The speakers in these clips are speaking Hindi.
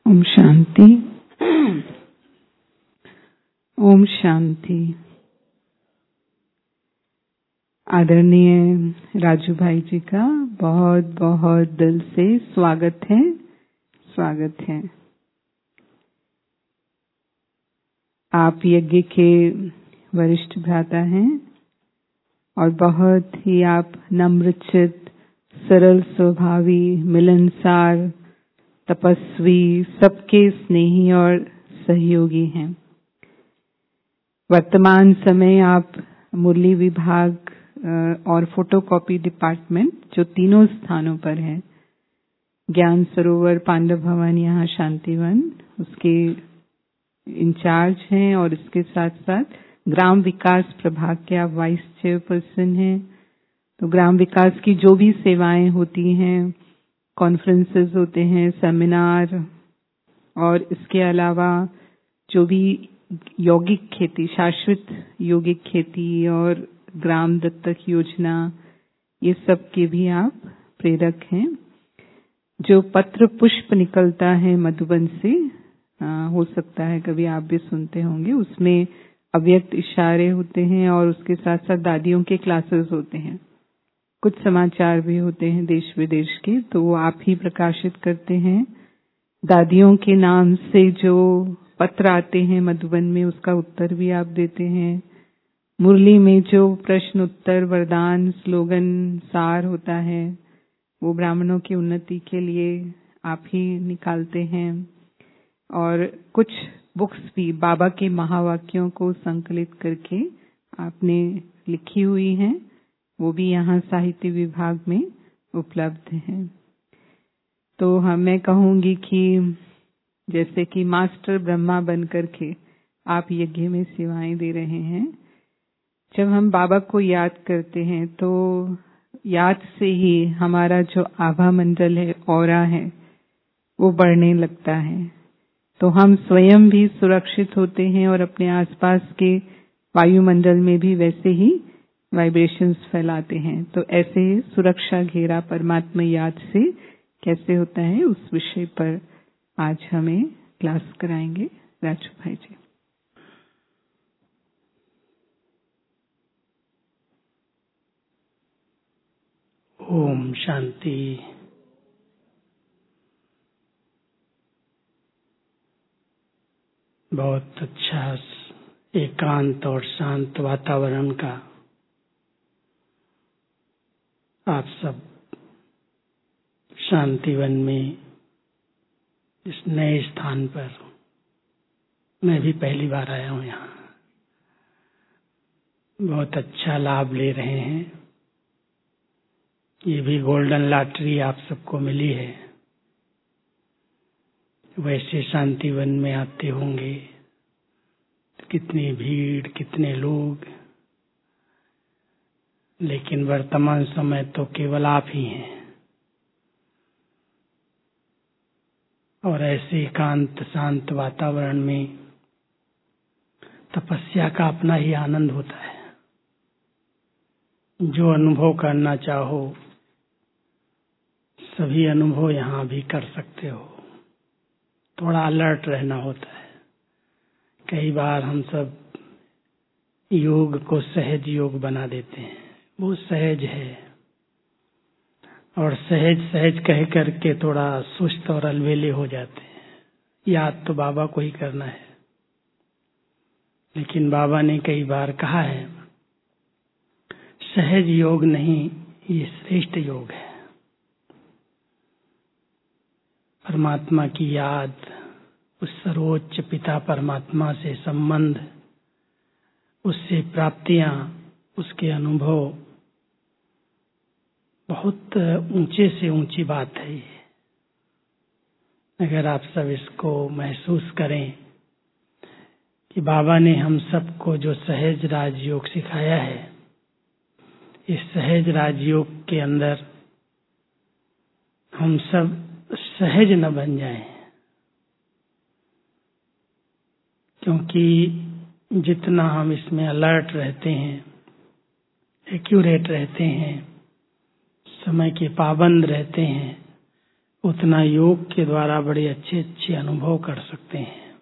ओम शांति। ओम शांति। आदरणीय राजू भाई जी का बहुत बहुत दिल से स्वागत है। स्वागत है। आप यज्ञ के वरिष्ठ भ्राता हैं और बहुत ही आप नम्रचित, सरल स्वभावी, मिलनसार, तपस्वी, सबके स्नेही और सहयोगी हैं। वर्तमान समय आप मुरली विभाग और फोटोकॉपी डिपार्टमेंट, जो तीनों स्थानों पर है, ज्ञान सरोवर, पांडव भवन, यहाँ शांतिवन, उसके इंचार्ज हैं और इसके साथ साथ ग्राम विकास प्रभाग के आप वाइस चेयरपर्सन हैं। तो ग्राम विकास की जो भी सेवाएं होती हैं, कॉन्फ्रेंसेस होते हैं, सेमिनार, और इसके अलावा जो भी यौगिक खेती, शाश्वत यौगिक खेती और ग्राम दत्तक योजना, ये सब के भी आप प्रेरक हैं। जो पत्र पुष्प निकलता है मधुबन से, हो सकता है कभी आप भी सुनते होंगे, उसमें अव्यक्त इशारे होते हैं और उसके साथ साथ दादियों के क्लासेस होते हैं। कुछ समाचार भी होते हैं देश विदेश के, तो वो आप ही प्रकाशित करते हैं। दादियों के नाम से जो पत्र आते हैं मधुबन में, उसका उत्तर भी आप देते हैं। मुरली में जो प्रश्न उत्तर, वरदान, स्लोगन, सार होता है, वो ब्राह्मणों की उन्नति के लिए आप ही निकालते हैं। और कुछ बुक्स भी बाबा के महावाक्यों को संकलित करके आपने लिखी हुई हैं, वो भी यहाँ साहित्य विभाग में उपलब्ध हैं। तो मैं कहूंगी कि जैसे कि मास्टर ब्रह्मा बनकर के आप यज्ञ में सेवाएं दे रहे हैं। जब हम बाबा को याद करते हैं तो याद से ही हमारा जो आभा मंडल है, ऑरा है, वो बढ़ने लगता है। तो हम स्वयं भी सुरक्षित होते हैं और अपने आसपास के वायुमंडल में भी वैसे ही वाइब्रेशंस फैलाते हैं। तो ऐसे सुरक्षा घेरा परमात्मा याद से कैसे होता है, उस विषय पर आज हमें क्लास कराएंगे राजू भाई जी। ओम शांति। बहुत अच्छा एकांत और शांत वातावरण का आप सब शांतिवन में, इस नए स्थान पर, मैं भी पहली बार आया हूँ यहाँ, बहुत अच्छा लाभ ले रहे हैं। ये भी गोल्डन लॉटरी आप सबको मिली है। वैसे शांतिवन में आते होंगे तो कितनी भीड़, कितने लोग, लेकिन वर्तमान समय तो केवल आप ही हैं। और ऐसे एकांत शांत वातावरण में तपस्या का अपना ही आनंद होता है। जो अनुभव करना चाहो सभी अनुभव यहाँ भी कर सकते हो। थोड़ा अलर्ट रहना होता है। कई बार हम सब योग को सहज योग बना देते हैं। वो सहज है और सहज सहज कह करके थोड़ा सुस्त और अलबेले हो जाते हैं। याद तो बाबा को ही करना है, लेकिन बाबा ने कई बार कहा है, सहज योग नहीं, ये श्रेष्ठ योग है। परमात्मा की याद, उस सर्वोच्च पिता परमात्मा से संबंध, उससे प्राप्तियां, उसके अनुभव, बहुत ऊंचे से ऊंची बात है ये। अगर आप सब इसको महसूस करें कि बाबा ने हम सबको जो सहज राजयोग सिखाया है, इस सहज राजयोग के अंदर हम सब सहज न बन जाएं, क्योंकि जितना हम इसमें अलर्ट रहते हैं, एक्यूरेट रहते हैं, समय के पाबंद रहते हैं, उतना योग के द्वारा बड़े अच्छे अच्छे अनुभव कर सकते हैं।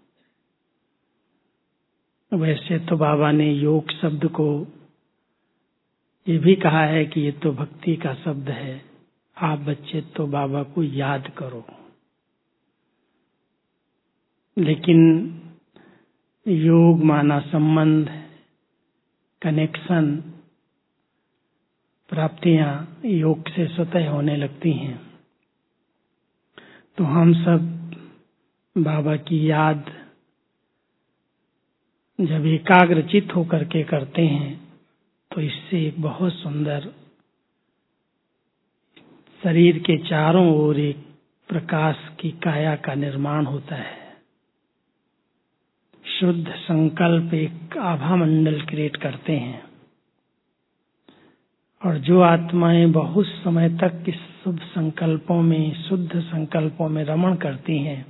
वैसे तो बाबा ने योग शब्द को ये भी कहा है कि ये तो भक्ति का शब्द है, आप बच्चे तो बाबा को याद करो। लेकिन योग माना संबंध, कनेक्शन, प्राप्तियां योग से स्वतः होने लगती हैं। तो हम सब बाबा की याद जब एकाग्रचित होकर के करते हैं तो इससे एक बहुत सुंदर शरीर के चारों ओर एक प्रकाश की काया का निर्माण होता है। शुद्ध संकल्प एक आभा मंडल क्रिएट करते हैं और जो आत्माएं बहुत समय तक इस शुभ संकल्पों में, शुद्ध संकल्पों में रमण करती हैं,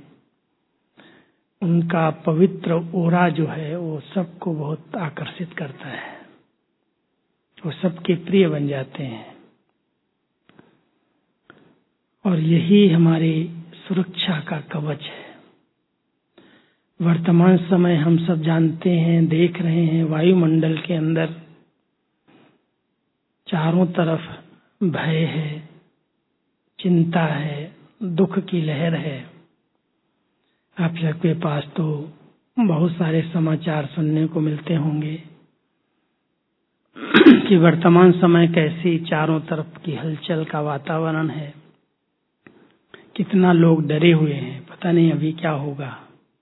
उनका पवित्र ओरा जो है वो सबको बहुत आकर्षित करता है, वो सबके प्रिय बन जाते हैं। और यही हमारी सुरक्षा का कवच है। वर्तमान समय हम सब जानते हैं, देख रहे हैं, वायुमंडल के अंदर चारों तरफ भय है, चिंता है, दुख की लहर है। आप सबके पास तो बहुत सारे समाचार सुनने को मिलते होंगे कि वर्तमान समय कैसी चारों तरफ की हलचल का वातावरण है, कितना लोग डरे हुए हैं, पता नहीं अभी क्या होगा।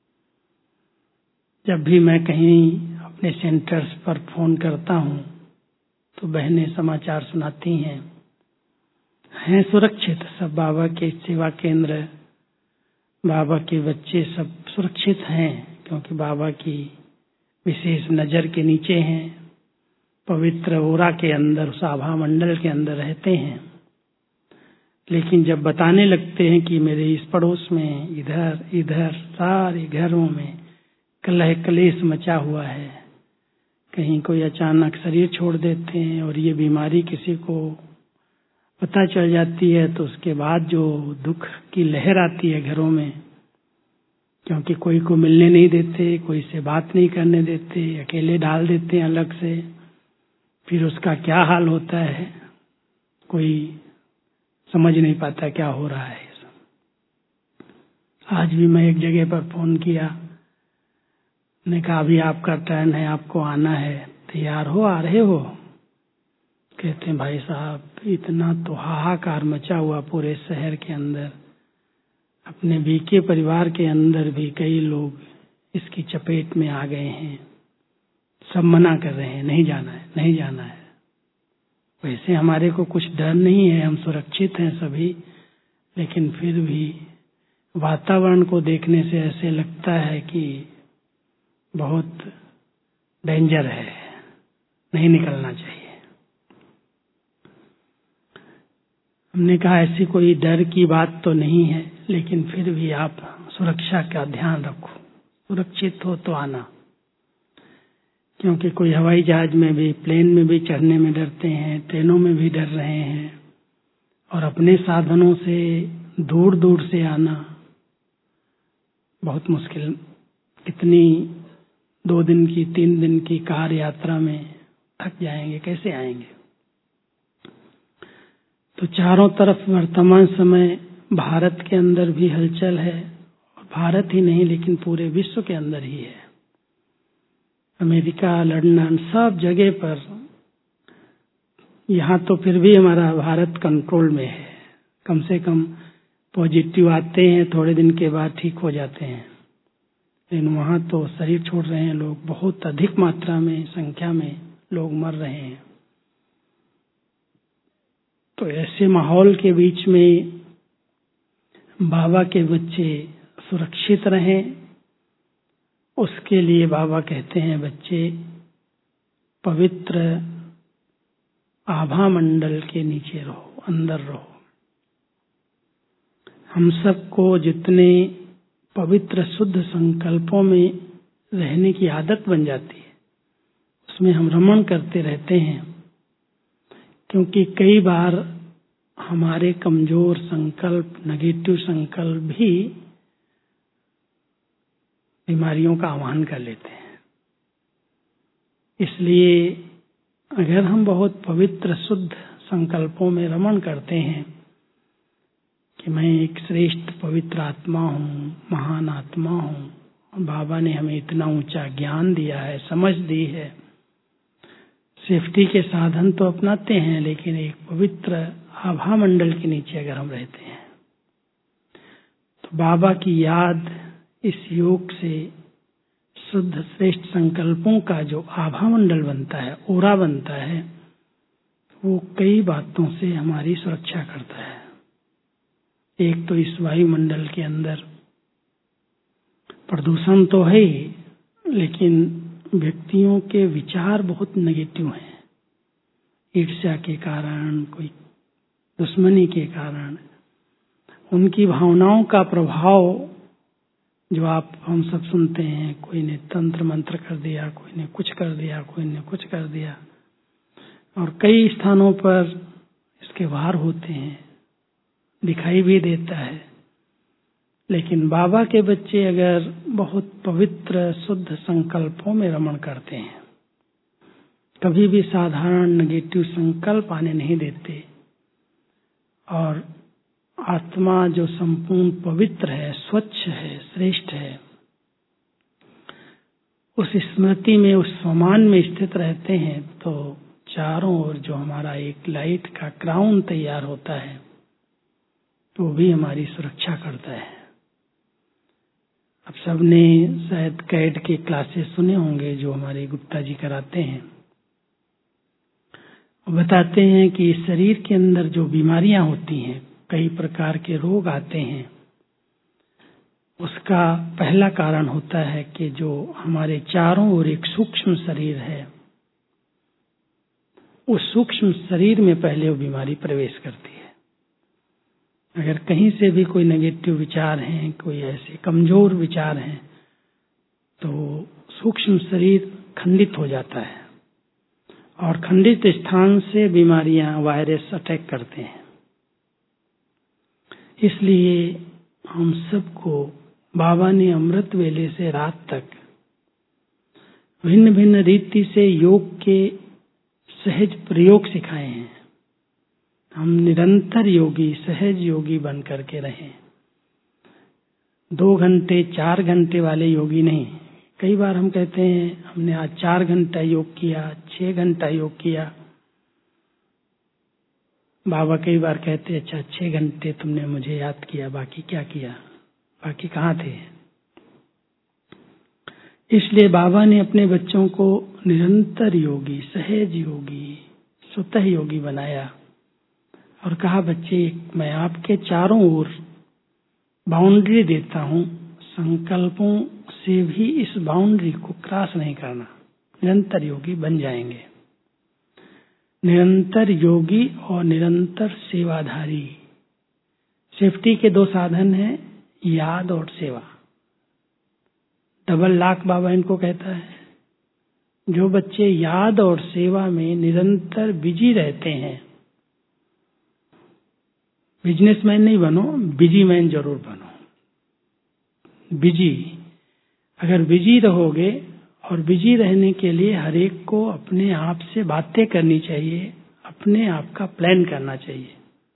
जब भी मैं कहीं अपने सेंटर्स पर फोन करता हूं तो बहनें समाचार सुनाती हैं सुरक्षित, सब बाबा के सेवा केंद्र, बाबा के बच्चे सब सुरक्षित हैं क्योंकि बाबा की विशेष नजर के नीचे हैं, पवित्र ओरा के अंदर, उस आभा मंडल के अंदर रहते हैं। लेकिन जब बताने लगते हैं कि मेरे इस पड़ोस में, इधर इधर सारे घरों में कलह कलेश मचा हुआ है, कहीं कोई अचानक शरीर छोड़ देते हैं और ये बीमारी किसी को पता चल जाती है तो उसके बाद जो दुख की लहर आती है घरों में, क्योंकि कोई को मिलने नहीं देते, कोई से बात नहीं करने देते, अकेले डाल देते हैं अलग से, फिर उसका क्या हाल होता है कोई समझ नहीं पाता क्या हो रहा है। आज भी मैं एक जगह पर फोन किया, ने कहा अभी आपका टर्न है, आपको आना है, तैयार हो, आ रहे हो? कहते हैं भाई साहब इतना तो हाहाकार मचा हुआ पूरे शहर के अंदर, अपने बीके परिवार के अंदर भी कई लोग इसकी चपेट में आ गए हैं, सब मना कर रहे हैं, नहीं जाना है, नहीं जाना है। वैसे हमारे को कुछ डर नहीं है, हम सुरक्षित हैं सभी, लेकिन फिर भी वातावरण को देखने से ऐसे लगता है कि बहुत डेंजर है, नहीं निकलना चाहिए। हमने कहा ऐसी कोई डर की बात तो नहीं है, लेकिन फिर भी आप सुरक्षा का ध्यान रखो, सुरक्षित हो तो आना। क्योंकि कोई हवाई जहाज में भी, प्लेन में भी चढ़ने में डरते हैं, ट्रेनों में भी डर रहे हैं, और अपने साधनों से दूर दूर से आना बहुत मुश्किल। इतनी 2 दिन की 3 दिन की कार यात्रा में थक जाएंगे, कैसे आएंगे? तो चारों तरफ वर्तमान समय भारत के अंदर भी हलचल है, और भारत ही नहीं लेकिन पूरे विश्व के अंदर ही है। अमेरिका, लंदन, सब जगह पर। यहाँ तो फिर भी हमारा भारत कंट्रोल में है, कम से कम पॉजिटिव आते हैं, थोड़े दिन के बाद ठीक हो जाते हैं। लेकिन वहाँ तो शरीर छोड़ रहे हैं लोग, बहुत अधिक मात्रा में, संख्या में लोग मर रहे हैं। तो ऐसे माहौल के बीच में बाबा के बच्चे सुरक्षित रहें, उसके लिए बाबा कहते हैं बच्चे पवित्र आभा मंडल के नीचे रहो, अंदर रहो। हम सबको जितने पवित्र शुद्ध संकल्पों में रहने की आदत बन जाती है, उसमें हम रमण करते रहते हैं। क्योंकि कई बार हमारे कमजोर संकल्प, नेगेटिव संकल्प भी बीमारियों का आह्वान कर लेते हैं। इसलिए अगर हम बहुत पवित्र शुद्ध संकल्पों में रमण करते हैं कि मैं एक श्रेष्ठ पवित्र आत्मा हूँ, महान आत्मा हूँ, बाबा ने हमें इतना ऊंचा ज्ञान दिया है, समझ दी है, सेफ्टी के साधन तो अपनाते हैं, लेकिन एक पवित्र आभा मंडल के नीचे अगर हम रहते हैं तो बाबा की याद इस योग से शुद्ध श्रेष्ठ संकल्पों का जो आभा मंडल बनता है, ओरा बनता है, वो कई बातों से हमारी सुरक्षा करता है। एक तो इस वायुमंडल के अंदर प्रदूषण तो है ही, लेकिन व्यक्तियों के विचार बहुत नेगेटिव हैं। ईर्ष्या के कारण, कोई दुश्मनी के कारण, उनकी भावनाओं का प्रभाव जो हम सब सुनते हैं, कोई ने तंत्र मंत्र कर दिया, कोई ने कुछ कर दिया, कोई ने कुछ कर दिया, और कई स्थानों पर इसके वार होते हैं, दिखाई भी देता है। लेकिन बाबा के बच्चे अगर बहुत पवित्र शुद्ध संकल्पों में रमण करते हैं, कभी भी साधारण नेगेटिव संकल्प आने नहीं देते, और आत्मा जो संपूर्ण पवित्र है, स्वच्छ है, श्रेष्ठ है, उस स्मृति में, उस स्वमान में स्थित रहते हैं, तो चारों ओर जो हमारा एक लाइट का क्राउन तैयार होता है, वो भी हमारी सुरक्षा करता है। अब सबने शायद कैड के क्लासेस सुने होंगे जो हमारे गुप्ता जी कराते हैं। बताते हैं कि शरीर के अंदर जो बीमारियां होती हैं, कई प्रकार के रोग आते हैं, उसका पहला कारण होता है कि जो हमारे चारों ओर एक सूक्ष्म शरीर है, उस सूक्ष्म शरीर में पहले वो बीमारी प्रवेश करती है। अगर कहीं से भी कोई नेगेटिव विचार हैं, कोई ऐसे कमजोर विचार हैं, तो सूक्ष्म शरीर खंडित हो जाता है, और खंडित स्थान से बीमारियां, वायरस अटैक करते हैं। इसलिए हम सबको बाबा ने अमृत वेले से रात तक भिन्न भिन्न रीति से योग के सहज प्रयोग सिखाए हैं। हम निरंतर योगी, सहज योगी बन करके रहें। 2 घंटे 4 घंटे वाले योगी नहीं। कई बार हम कहते हैं हमने आज 4 घंटा योग किया, 6 घंटा योग किया। बाबा कई बार कहते, अच्छा 6 घंटे तुमने मुझे याद किया, बाकी क्या किया, बाकी कहाँ थे? इसलिए बाबा ने अपने बच्चों को निरंतर योगी, सहज योगी, स्वतः योगी बनाया और कहा, बच्चे मैं आपके चारों ओर बाउंड्री देता हूं, संकल्पों से भी इस बाउंड्री को क्रॉस नहीं करना, निरंतर योगी बन जाएंगे। निरंतर योगी और निरंतर सेवाधारी। सेफ्टी के 2 साधन हैं, याद और सेवा। डबल लॉक बाबा इनको कहता है। जो बच्चे याद और सेवा में निरंतर बिजी रहते हैं, बिजनेसमैन नहीं बनो, बिजी मैन जरूर बनो। बिजी, अगर बिजी रहोगे, और बिजी रहने के लिए हर एक को अपने आप से बातें करनी चाहिए, अपने आप का प्लान करना चाहिए।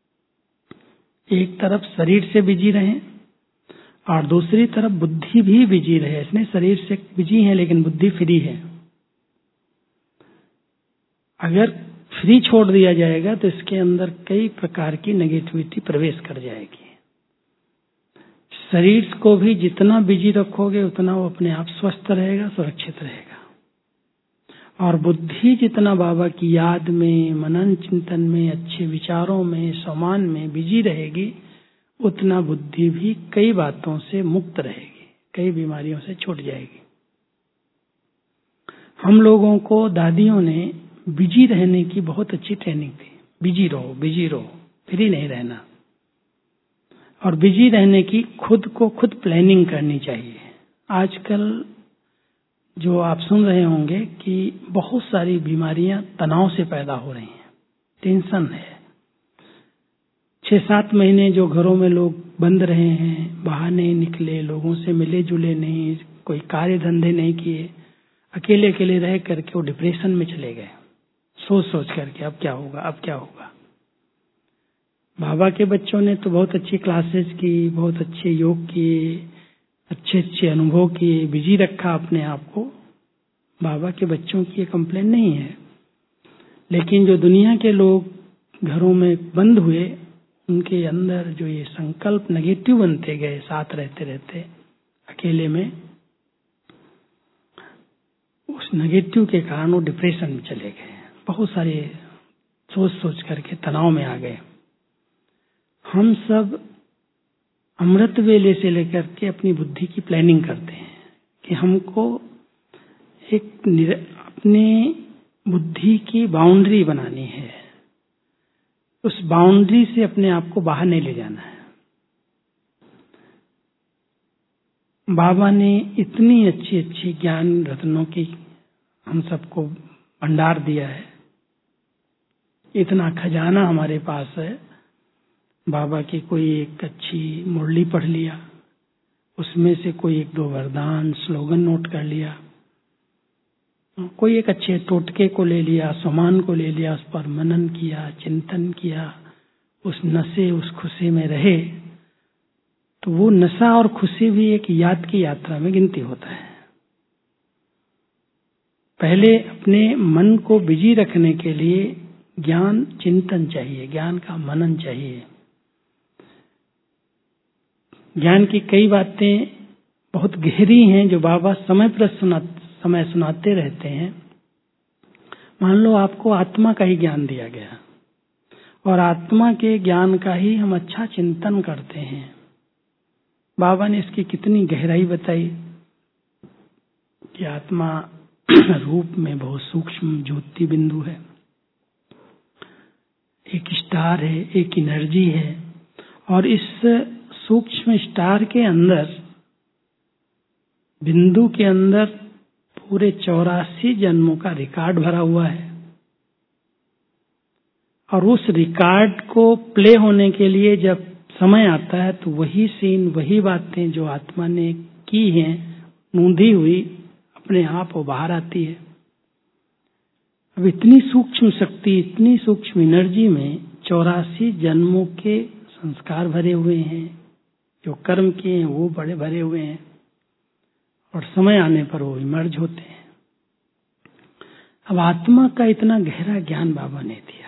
एक तरफ शरीर से बिजी रहें और दूसरी तरफ बुद्धि भी बिजी रहे। इसमें शरीर से बिजी है लेकिन बुद्धि फ्री है। अगर फ्री छोड़ दिया जाएगा तो इसके अंदर कई प्रकार की नेगेटिविटी प्रवेश कर जाएगी। शरीर को भी जितना बिजी रखोगे उतना वो अपने आप स्वस्थ रहेगा, सुरक्षित रहेगा। और बुद्धि जितना बाबा की याद में, मनन चिंतन में, अच्छे विचारों में, सम्मान में बिजी रहेगी, उतना बुद्धि भी कई बातों से मुक्त रहेगी, कई बीमारियों से छूट जाएगी। हम लोगों को दादियों ने बिजी रहने की बहुत अच्छी ट्रेनिंग दी। बिजी रहो, बिजी रहो, फ्री नहीं रहना। और बिजी रहने की खुद को खुद प्लानिंग करनी चाहिए। आजकल जो आप सुन रहे होंगे कि बहुत सारी बीमारियां तनाव से पैदा हो रही हैं, टेंशन है। 6-7 महीने जो घरों में लोग बंद रहे हैं, बाहर नहीं निकले, लोगों से मिले जुले नहीं, कोई कार्य धंधे नहीं किए, अकेले अकेले रह करके वो डिप्रेशन में चले गए, सोच सोच करके अब क्या होगा, अब क्या होगा। बाबा के बच्चों ने तो बहुत अच्छी क्लासेस की, बहुत अच्छे योग किए, अच्छे अच्छे अनुभव किए, बिजी रखा अपने आप को। बाबा के बच्चों की ये कंप्लेन नहीं है, लेकिन जो दुनिया के लोग घरों में बंद हुए, उनके अंदर जो ये संकल्प नेगेटिव बनते गए, साथ रहते रहते अकेले में, उस नेगेटिव के कारण वो डिप्रेशन में चले गए, बहुत सारे सोच सोच करके तनाव में आ गए। हम सब अमृत वेले से लेकर के अपनी बुद्धि की प्लानिंग करते हैं कि हमको एक अपने बुद्धि की बाउंड्री बनानी है, उस बाउंड्री से अपने आप को बाहर नहीं ले जाना है। बाबा ने इतनी अच्छी अच्छी ज्ञान रत्नों की हम सबको भंडार दिया है, इतना खजाना हमारे पास है। बाबा की कोई एक अच्छी मुरली पढ़ लिया, उसमें से कोई 1-2 वरदान स्लोगन नोट कर लिया, कोई एक अच्छे टोटके को ले लिया, सामान को ले लिया, उस पर मनन किया, चिंतन किया, उस नशे उस खुशी में रहे, तो वो नशा और खुशी भी एक याद की यात्रा में गिनती होता है। पहले अपने मन को बिजी रखने के लिए ज्ञान चिंतन चाहिए, ज्ञान का मनन चाहिए। ज्ञान की कई बातें बहुत गहरी हैं जो बाबा समय पर समय सुनाते रहते हैं। मान लो आपको आत्मा का ही ज्ञान दिया गया और आत्मा के ज्ञान का ही हम अच्छा चिंतन करते हैं। बाबा ने इसकी कितनी गहराई बताई कि आत्मा रूप में बहुत सूक्ष्म ज्योति बिंदु है, एक स्टार है, एक एनर्जी है, और इस सूक्ष्म स्टार के अंदर, बिंदु के अंदर पूरे 84 जन्मों का रिकॉर्ड भरा हुआ है। और उस रिकॉर्ड को प्ले होने के लिए जब समय आता है तो वही सीन, वही बातें जो आत्मा ने की हैं, नोंधी हुई, अपने आप वो बाहर आती है। अब इतनी सूक्ष्म शक्ति, इतनी सूक्ष्म एनर्जी में 84 जन्मों के संस्कार भरे हुए हैं, जो कर्म किए हैं वो बड़े भरे हुए हैं, और समय आने पर वो इमर्ज होते हैं। अब आत्मा का इतना गहरा ज्ञान बाबा ने दिया।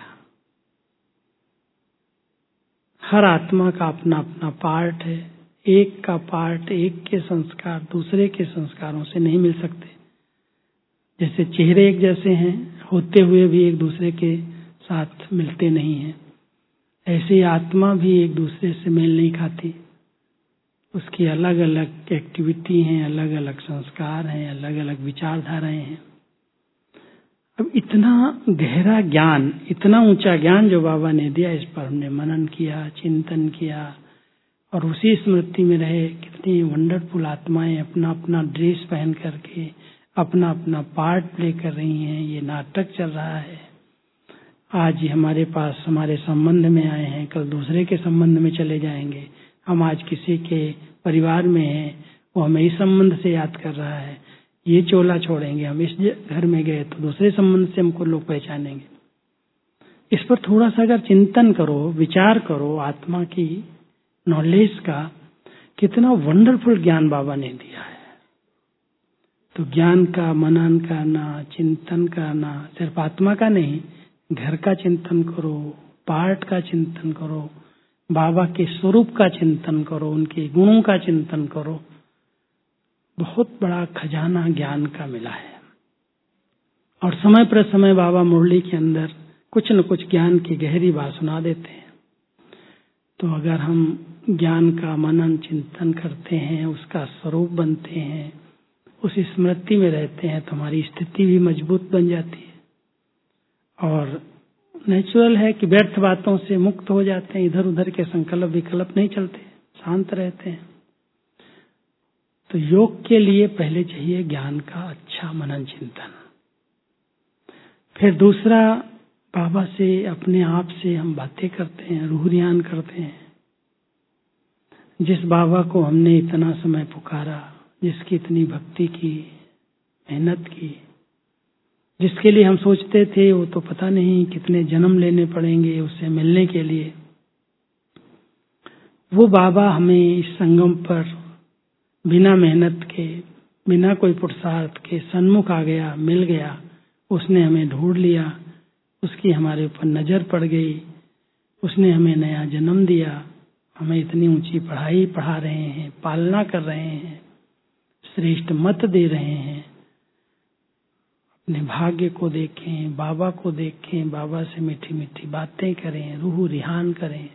हर आत्मा का अपना अपना पार्ट है, एक का पार्ट, एक के संस्कार दूसरे के संस्कारों से नहीं मिल सकते। जैसे चेहरे एक जैसे हैं, होते हुए भी एक दूसरे के साथ मिलते नहीं हैं, ऐसे ही आत्मा भी एक दूसरे से मेल नहीं खाती। उसकी अलग अलग एक्टिविटी हैं, अलग अलग संस्कार हैं, अलग अलग विचारधाराएं हैं। अब इतना गहरा ज्ञान, इतना ऊंचा ज्ञान जो बाबा ने दिया, इस पर हमने मनन किया, चिंतन किया, और उसी स्मृति में रहे। कितनी वंडरफुल आत्माएं अपना अपना ड्रेस पहन करके अपना अपना पार्ट प्ले कर रही हैं। ये नाटक चल रहा है। आज हमारे पास हमारे संबंध में आए हैं, कल दूसरे के संबंध में चले जाएंगे। हम आज किसी के परिवार में हैं, वो हमें इस संबंध से याद कर रहा है। ये चोला छोड़ेंगे, हम इस घर में गए तो दूसरे संबंध से हमको लोग पहचानेंगे। इस पर थोड़ा सा अगर चिंतन करो, विचार करो, आत्मा की नॉलेज का कितना वंडरफुल ज्ञान बाबा ने दिया है। तो ज्ञान का मनन करना, चिंतन करना, सिर्फ आत्मा का नहीं, घर का चिंतन करो, पार्ट का चिंतन करो, बाबा के स्वरूप का चिंतन करो, उनके गुणों का चिंतन करो। बहुत बड़ा खजाना ज्ञान का मिला है। और समय पर समय बाबा मुरली के अंदर कुछ न कुछ ज्ञान की गहरी बात सुना देते हैं। तो अगर हम ज्ञान का मनन चिंतन करते हैं, उसका स्वरूप बनते हैं, उस स्मृति में रहते हैं, तो हमारी स्थिति भी मजबूत बन जाती है। और नेचुरल है कि व्यर्थ बातों से मुक्त हो जाते हैं, इधर उधर के संकल्प विकल्प नहीं चलते, शांत रहते हैं। तो योग के लिए पहले चाहिए ज्ञान का अच्छा मनन चिंतन। फिर दूसरा, बाबा से, अपने आप से हम बातें करते हैं, रूह रियान करते हैं। जिस बाबा को हमने इतना समय पुकारा, जिसकी इतनी भक्ति की, मेहनत की, जिसके लिए हम सोचते थे वो तो पता नहीं कितने जन्म लेने पड़ेंगे उससे मिलने के लिए, वो बाबा हमें इस संगम पर बिना मेहनत के, बिना कोई पुरुषार्थ के सन्मुख आ गया, मिल गया। उसने हमें ढूंढ लिया, उसकी हमारे ऊपर नजर पड़ गई, उसने हमें नया जन्म दिया, हमें इतनी ऊंची पढ़ाई पढ़ा रहे हैं, पालना कर रहे हैं, श्रेष्ठ मत दे रहे हैं। अपने भाग्य को देखें, बाबा को देखें, बाबा से मीठी मीठी बातें करें, रूह रिहान करें।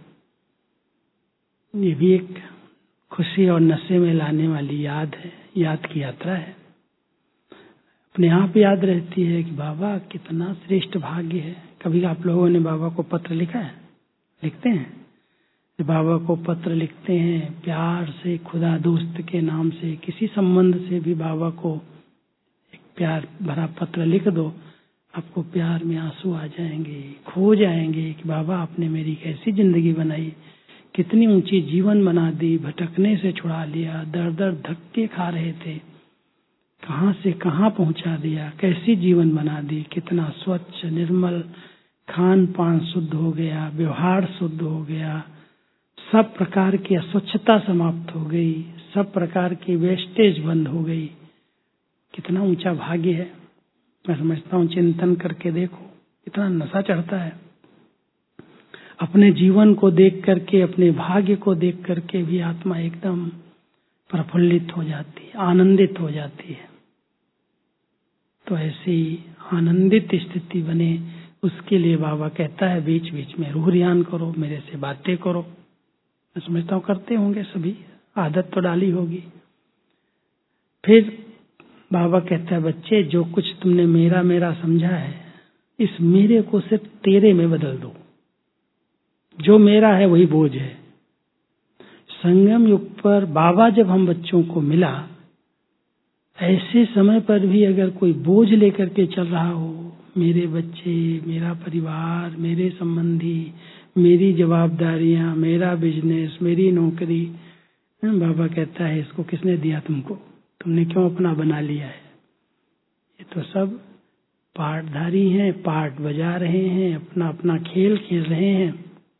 ये भी एक खुशी और नशे में लाने वाली याद है, याद की यात्रा है। अपने आप याद रहती है कि बाबा कितना श्रेष्ठ भाग्य है। कभी आप लोगों ने बाबा को पत्र लिखा है? लिखते हैं? बाबा को पत्र लिखते हैं प्यार से, खुदा दोस्त के नाम से, किसी संबंध से भी बाबा को एक प्यार भरा पत्र लिख दो, आपको प्यार में आंसू आ जाएंगे, खो जाएंगे कि बाबा आपने मेरी कैसी जिंदगी बनाई, कितनी ऊंची जीवन बना दी, भटकने से छुड़ा लिया, दर दर धक्के खा रहे थे, कहां से कहां पहुंचा दिया, कैसी जीवन बना दी, कितना स्वच्छ निर्मल, खान पान शुद्ध हो गया, व्यवहार शुद्ध हो गया, सब प्रकार की अस्वच्छता समाप्त हो गई, सब प्रकार की वेस्टेज बंद हो गई। कितना ऊंचा भाग्य है। मैं समझता हूँ चिंतन करके देखो, कितना नशा चढ़ता है। अपने जीवन को देख करके, अपने भाग्य को देख करके भी आत्मा एकदम प्रफुल्लित हो जाती है, आनंदित हो जाती है। तो ऐसी आनंदित स्थिति बने, उसके लिए बाबा कहता है बीच बीच में रूह रियान करो, मेरे से बातें करो। मैं समझता हूँ करते होंगे सभी, आदत तो डाली होगी। फिर बाबा कहता है बच्चे, जो कुछ तुमने मेरा मेरा समझा है, इस मेरे को सिर्फ तेरे में बदल दो। जो मेरा है वही बोझ है। संगम युग पर बाबा जब हम बच्चों को मिला, ऐसे समय पर भी अगर कोई बोझ लेकर के चल रहा हो, मेरे बच्चे, मेरा परिवार, मेरे संबंधी, मेरी जवाबदारियां, मेरा बिजनेस, मेरी नौकरी, बाबा कहता है इसको किसने दिया तुमको, तुमने क्यों अपना बना लिया है। ये तो सब पार्टधारी हैं, पार्ट बजा रहे हैं, अपना अपना खेल खेल रहे हैं।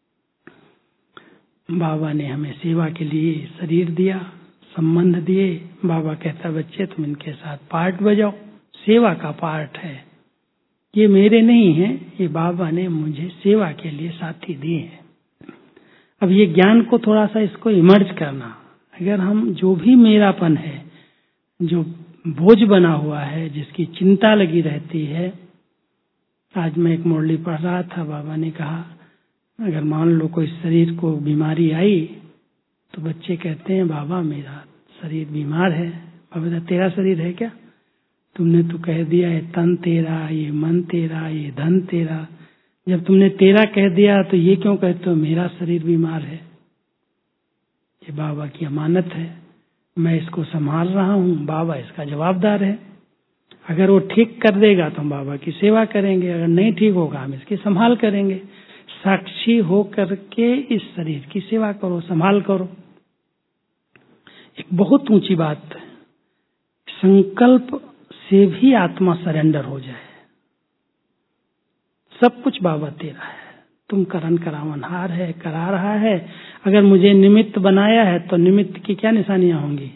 बाबा ने हमें सेवा के लिए शरीर दिया, संबंध दिए। बाबा कहता बच्चे तुम इनके साथ पार्ट बजाओ, सेवा का पार्ट है, ये मेरे नहीं है, ये बाबा ने मुझे सेवा के लिए साथी दिए हैं। अब ये ज्ञान को थोड़ा सा इसको इमर्ज करना, अगर हम जो भी मेरापन है, जो बोझ बना हुआ है, जिसकी चिंता लगी रहती है। आज मैं एक मुरली पढ़ रहा था, बाबा ने कहा अगर मान लो कोई शरीर को बीमारी आई तो बच्चे कहते हैं बाबा मेरा शरीर बीमार है। बाबा तेरा शरीर है क्या? तुमने तो कह दिया है तन तेरा, ये मन तेरा, ये धन तेरा। जब तुमने तेरा कह दिया तो ये क्यों कहते हो मेरा शरीर बीमार है? ये बाबा की अमानत है, मैं इसको संभाल रहा हूँ, बाबा इसका जवाबदार है। अगर वो ठीक कर देगा तो हम बाबा की सेवा करेंगे, अगर नहीं ठीक होगा हम इसकी संभाल करेंगे। साक्षी हो करके इस शरीर की सेवा करो, संभाल करो। एक बहुत ऊंची बात है, संकल्प से भी आत्मा सरेंडर हो जाए। सब कुछ बाबा तेरा है, तुम करन करावनहार है, करा रहा है। अगर मुझे निमित्त बनाया है तो निमित्त की क्या निशानियां होंगी?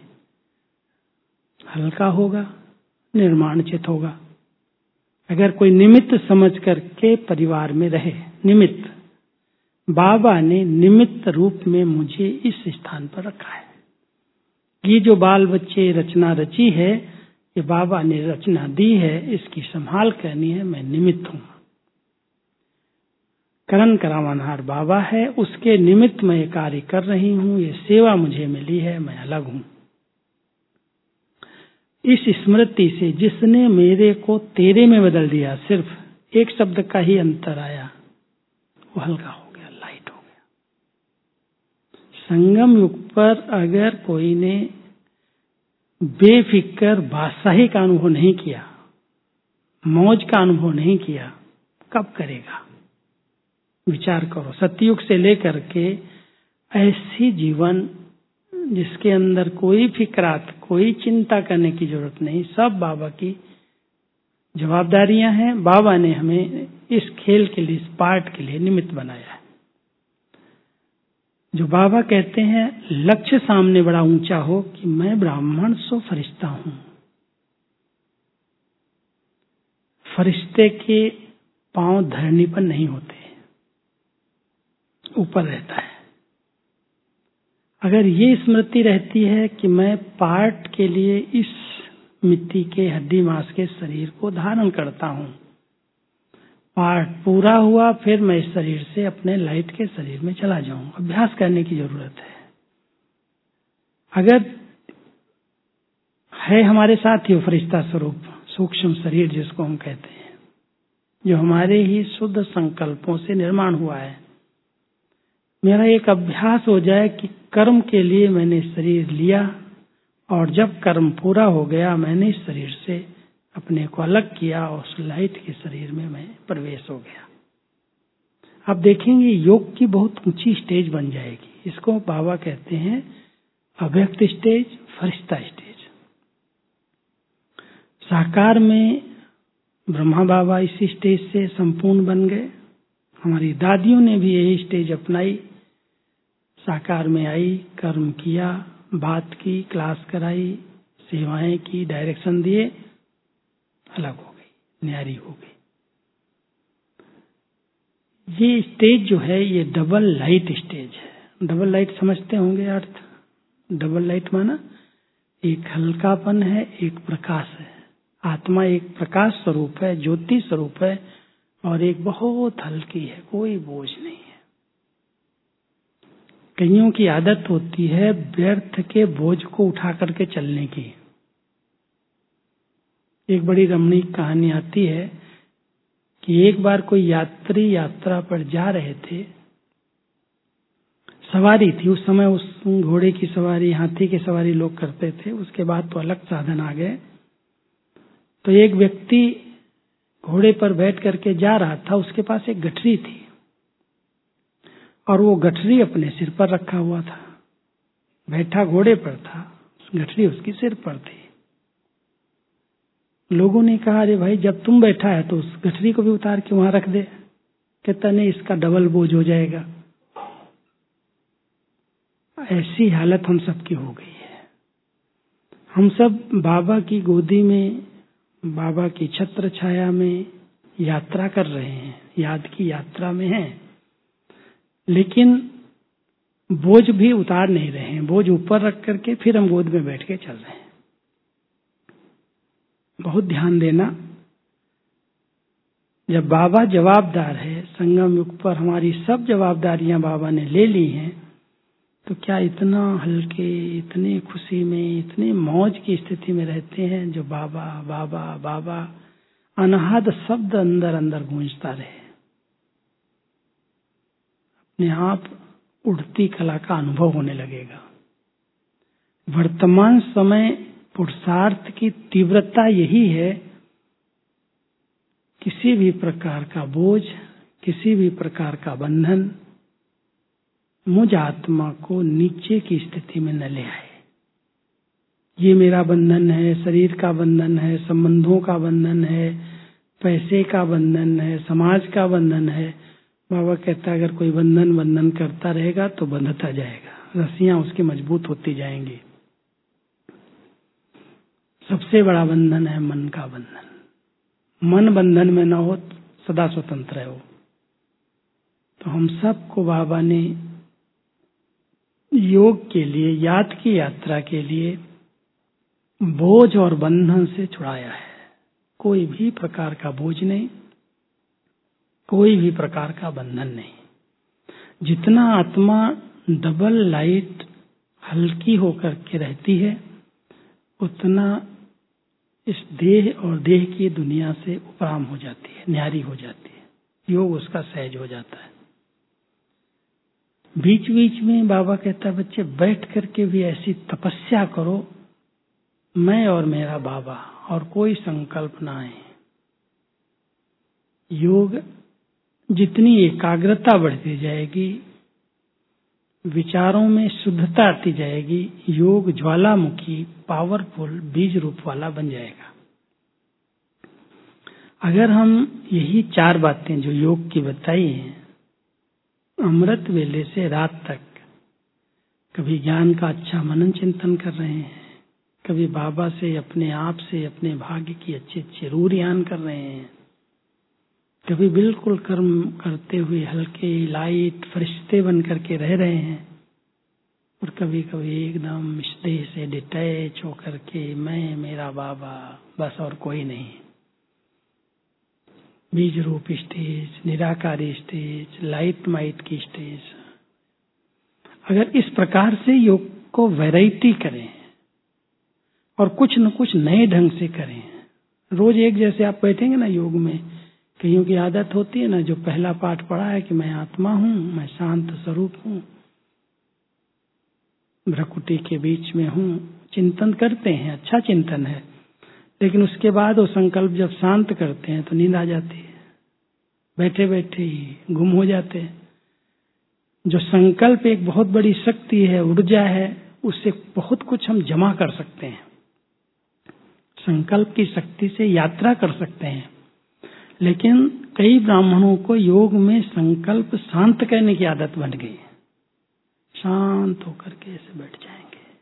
हल्का होगा, निर्माणचित होगा। अगर कोई निमित्त समझ करके परिवार में रहे, निमित्त, बाबा ने निमित्त रूप में मुझे इस स्थान पर रखा है। ये जो बाल बच्चे रचना रची है, ये बाबा ने रचना दी है, इसकी संभाल करनी है, मैं निमित्त हूं। करन करावनहार बाबा है, उसके निमित्त मैं ये कार्य कर रही हूं, ये सेवा मुझे मिली है, मैं अलग हूं। इस स्मृति से जिसने मेरे को तेरे में बदल दिया, सिर्फ एक शब्द का ही अंतर आया, वो हल्का हो गया, लाइट हो गया। संगम युग पर अगर कोई ने बेफिक्र बादशाही का अनुभव नहीं किया, मौज का अनुभव नहीं किया, कब करेगा? विचार करो, सतयुग से लेकर के ऐसी जीवन जिसके अंदर कोई फिक्रात, कोई चिंता करने की जरूरत नहीं, सब बाबा की जवाबदारियां हैं। बाबा ने हमें इस खेल के लिए, इस पाठ के लिए निमित्त बनाया है। जो बाबा कहते हैं लक्ष्य सामने बड़ा ऊंचा हो कि मैं ब्राह्मण सो फरिश्ता हूं। फरिश्ते के पांव धरनी पर नहीं होते, ऊपर रहता है। अगर ये स्मृति रहती है कि मैं पाठ के लिए इस मिट्टी के हड्डी मांस के शरीर को धारण करता हूं, पाठ पूरा हुआ फिर मैं इस शरीर से अपने लाइट के शरीर में चला जाऊंगा। अभ्यास करने की जरूरत है। अगर है हमारे साथ ही फरिश्ता स्वरूप सूक्ष्म शरीर जिसको हम कहते हैं, जो हमारे ही शुद्ध संकल्पों से निर्माण हुआ है, मेरा एक अभ्यास हो जाए कि कर्म के लिए मैंने शरीर लिया और जब कर्म पूरा हो गया मैंने इस शरीर से अपने को अलग किया और उस लाइट के शरीर में मैं प्रवेश हो गया। आप देखेंगे योग की बहुत ऊंची स्टेज बन जाएगी। इसको बाबा कहते हैं अव्यक्त स्टेज, फरिश्ता स्टेज। साकार में ब्रह्मा बाबा इसी स्टेज से संपूर्ण बन गए। हमारी दादियों ने भी यही स्टेज अपनाई, साकार में आई, कर्म किया, बात की, क्लास कराई, सेवाएं की, डायरेक्शन दिए, अलग हो गई, न्यारी हो गई। ये स्टेज जो है ये डबल लाइट स्टेज है। डबल लाइट समझते होंगे अर्थ। डबल लाइट माना एक हल्कापन है, एक प्रकाश है। आत्मा एक प्रकाश स्वरूप है, ज्योति स्वरूप है, और एक बहुत हल्की है, कोई बोझ नहीं है। कईयों की आदत होती है व्यर्थ के बोझ को उठा करके चलने की। एक बड़ी रमणीक कहानी आती है कि एक बार कोई यात्री यात्रा पर जा रहे थे, सवारी थी उस समय, उस घोड़े की सवारी, हाथी की सवारी लोग करते थे, उसके बाद तो अलग साधन आ गए। तो एक व्यक्ति घोड़े पर बैठ करके जा रहा था, उसके पास एक गठरी थी और वो गठरी अपने सिर पर रखा हुआ था। बैठा घोड़े पर था, गठरी उसकी सिर पर थी। लोगों ने कहा अरे भाई जब तुम बैठा है तो उस गठरी को भी उतार के वहां रख दे। कहता नहीं, इसका डबल बोझ हो जाएगा। ऐसी हालत हम सबकी हो गई है। हम सब बाबा की गोदी में, बाबा की छत्र छाया में यात्रा कर रहे हैं, याद की यात्रा में हैं, लेकिन बोझ भी उतार नहीं रहे हैं। बोझ ऊपर रख करके फिर हम गोद में बैठ के चल रहे हैं। बहुत ध्यान देना, जब बाबा जवाबदार है, संगम युग पर हमारी सब जवाबदारियां बाबा ने ले ली हैं, तो क्या इतना हल्के, इतने खुशी में, इतने मौज की स्थिति में रहते हैं जो बाबा बाबा बाबा अनहद शब्द अंदर अंदर गूंजता रहे। अपने आप उड़ती कला का अनुभव होने लगेगा। वर्तमान समय पुरुषार्थ की तीव्रता यही है, किसी भी प्रकार का बोझ, किसी भी प्रकार का बंधन मुझ आत्मा को नीचे की स्थिति में न ले आए। ये मेरा बंधन है, शरीर का बंधन है, संबंधों का बंधन है, पैसे का बंधन है, समाज का बंधन है। बाबा कहता है अगर कोई बंधन करता रहेगा तो बंधता जाएगा, रस्सियां उसकी मजबूत होती जाएंगी। सबसे बड़ा बंधन है मन का बंधन। मन बंधन में न हो, सदा स्वतंत्र हो। तो हम सबको बाबा ने योग के लिए, याद की यात्रा के लिए बोझ और बंधन से छुड़ाया है। कोई भी प्रकार का बोझ नहीं, कोई भी प्रकार का बंधन नहीं। जितना आत्मा डबल लाइट हल्की होकर के रहती है, उतना इस देह और देह की दुनिया से उपराम हो जाती है, न्यारी हो जाती है। योग उसका सहज हो जाता है। बीच बीच में बाबा कहता है बच्चे बैठ करके भी ऐसी तपस्या करो, मैं और मेरा बाबा, और कोई संकल्प ना आए। योग जितनी एकाग्रता बढ़ती जाएगी, विचारों में शुद्धता आती जाएगी, योग ज्वालामुखी पावरफुल बीज रूप वाला बन जाएगा। अगर हम यही 4 बातें जो योग की बताई हैं, अमृत वेले से रात तक कभी ज्ञान का अच्छा मनन चिंतन कर रहे हैं, कभी बाबा से, अपने आप से, अपने भाग्य की अच्छे अच्छे रूरियान कर रहे हैं, कभी बिल्कुल कर्म करते हुए हल्के लाइट फरिश्ते बन करके रह रहे हैं, और कभी कभी एकदम स्नेह से डिटैच होकर के मैं, मेरा बाबा, बस और कोई नहीं। बीज रूप स्टेज, निराकारी स्टेज, लाइट माइट की स्टेज। अगर इस प्रकार से योग को वैरायटी करें और कुछ न कुछ नए ढंग से करें, रोज एक जैसे आप बैठेंगे ना योग में, कईयों की आदत होती है ना, जो पहला पाठ पढ़ा है कि मैं आत्मा हूं, मैं शांत स्वरूप हूं, भ्रकुटी के बीच में हूं, चिंतन करते हैं, अच्छा चिंतन है, लेकिन उसके बाद वो संकल्प जब शांत करते हैं तो नींद आ जाती है, बैठे बैठे ही गुम हो जाते हैं। जो संकल्प एक बहुत बड़ी शक्ति है, ऊर्जा है, उससे बहुत कुछ हम जमा कर सकते हैं। संकल्प की शक्ति से यात्रा कर सकते हैं। लेकिन कई ब्राह्मणों को योग में संकल्प शांत करने की आदत बन गई, शांत होकर के ऐसे बैठ जाएंगे।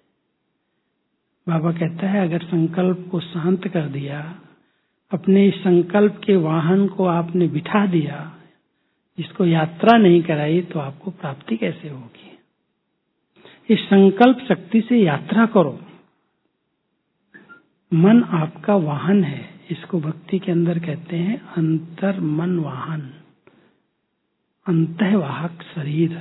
बाबा कहता है अगर संकल्प को शांत कर दिया, अपने संकल्प के वाहन को आपने बिठा दिया, इसको यात्रा नहीं कराई, तो आपको प्राप्ति कैसे होगी। इस संकल्प शक्ति से यात्रा करो। मन आपका वाहन है, इसको भक्ति के अंदर कहते हैं अंतर मन वाहन, अंतःवाहक शरीर।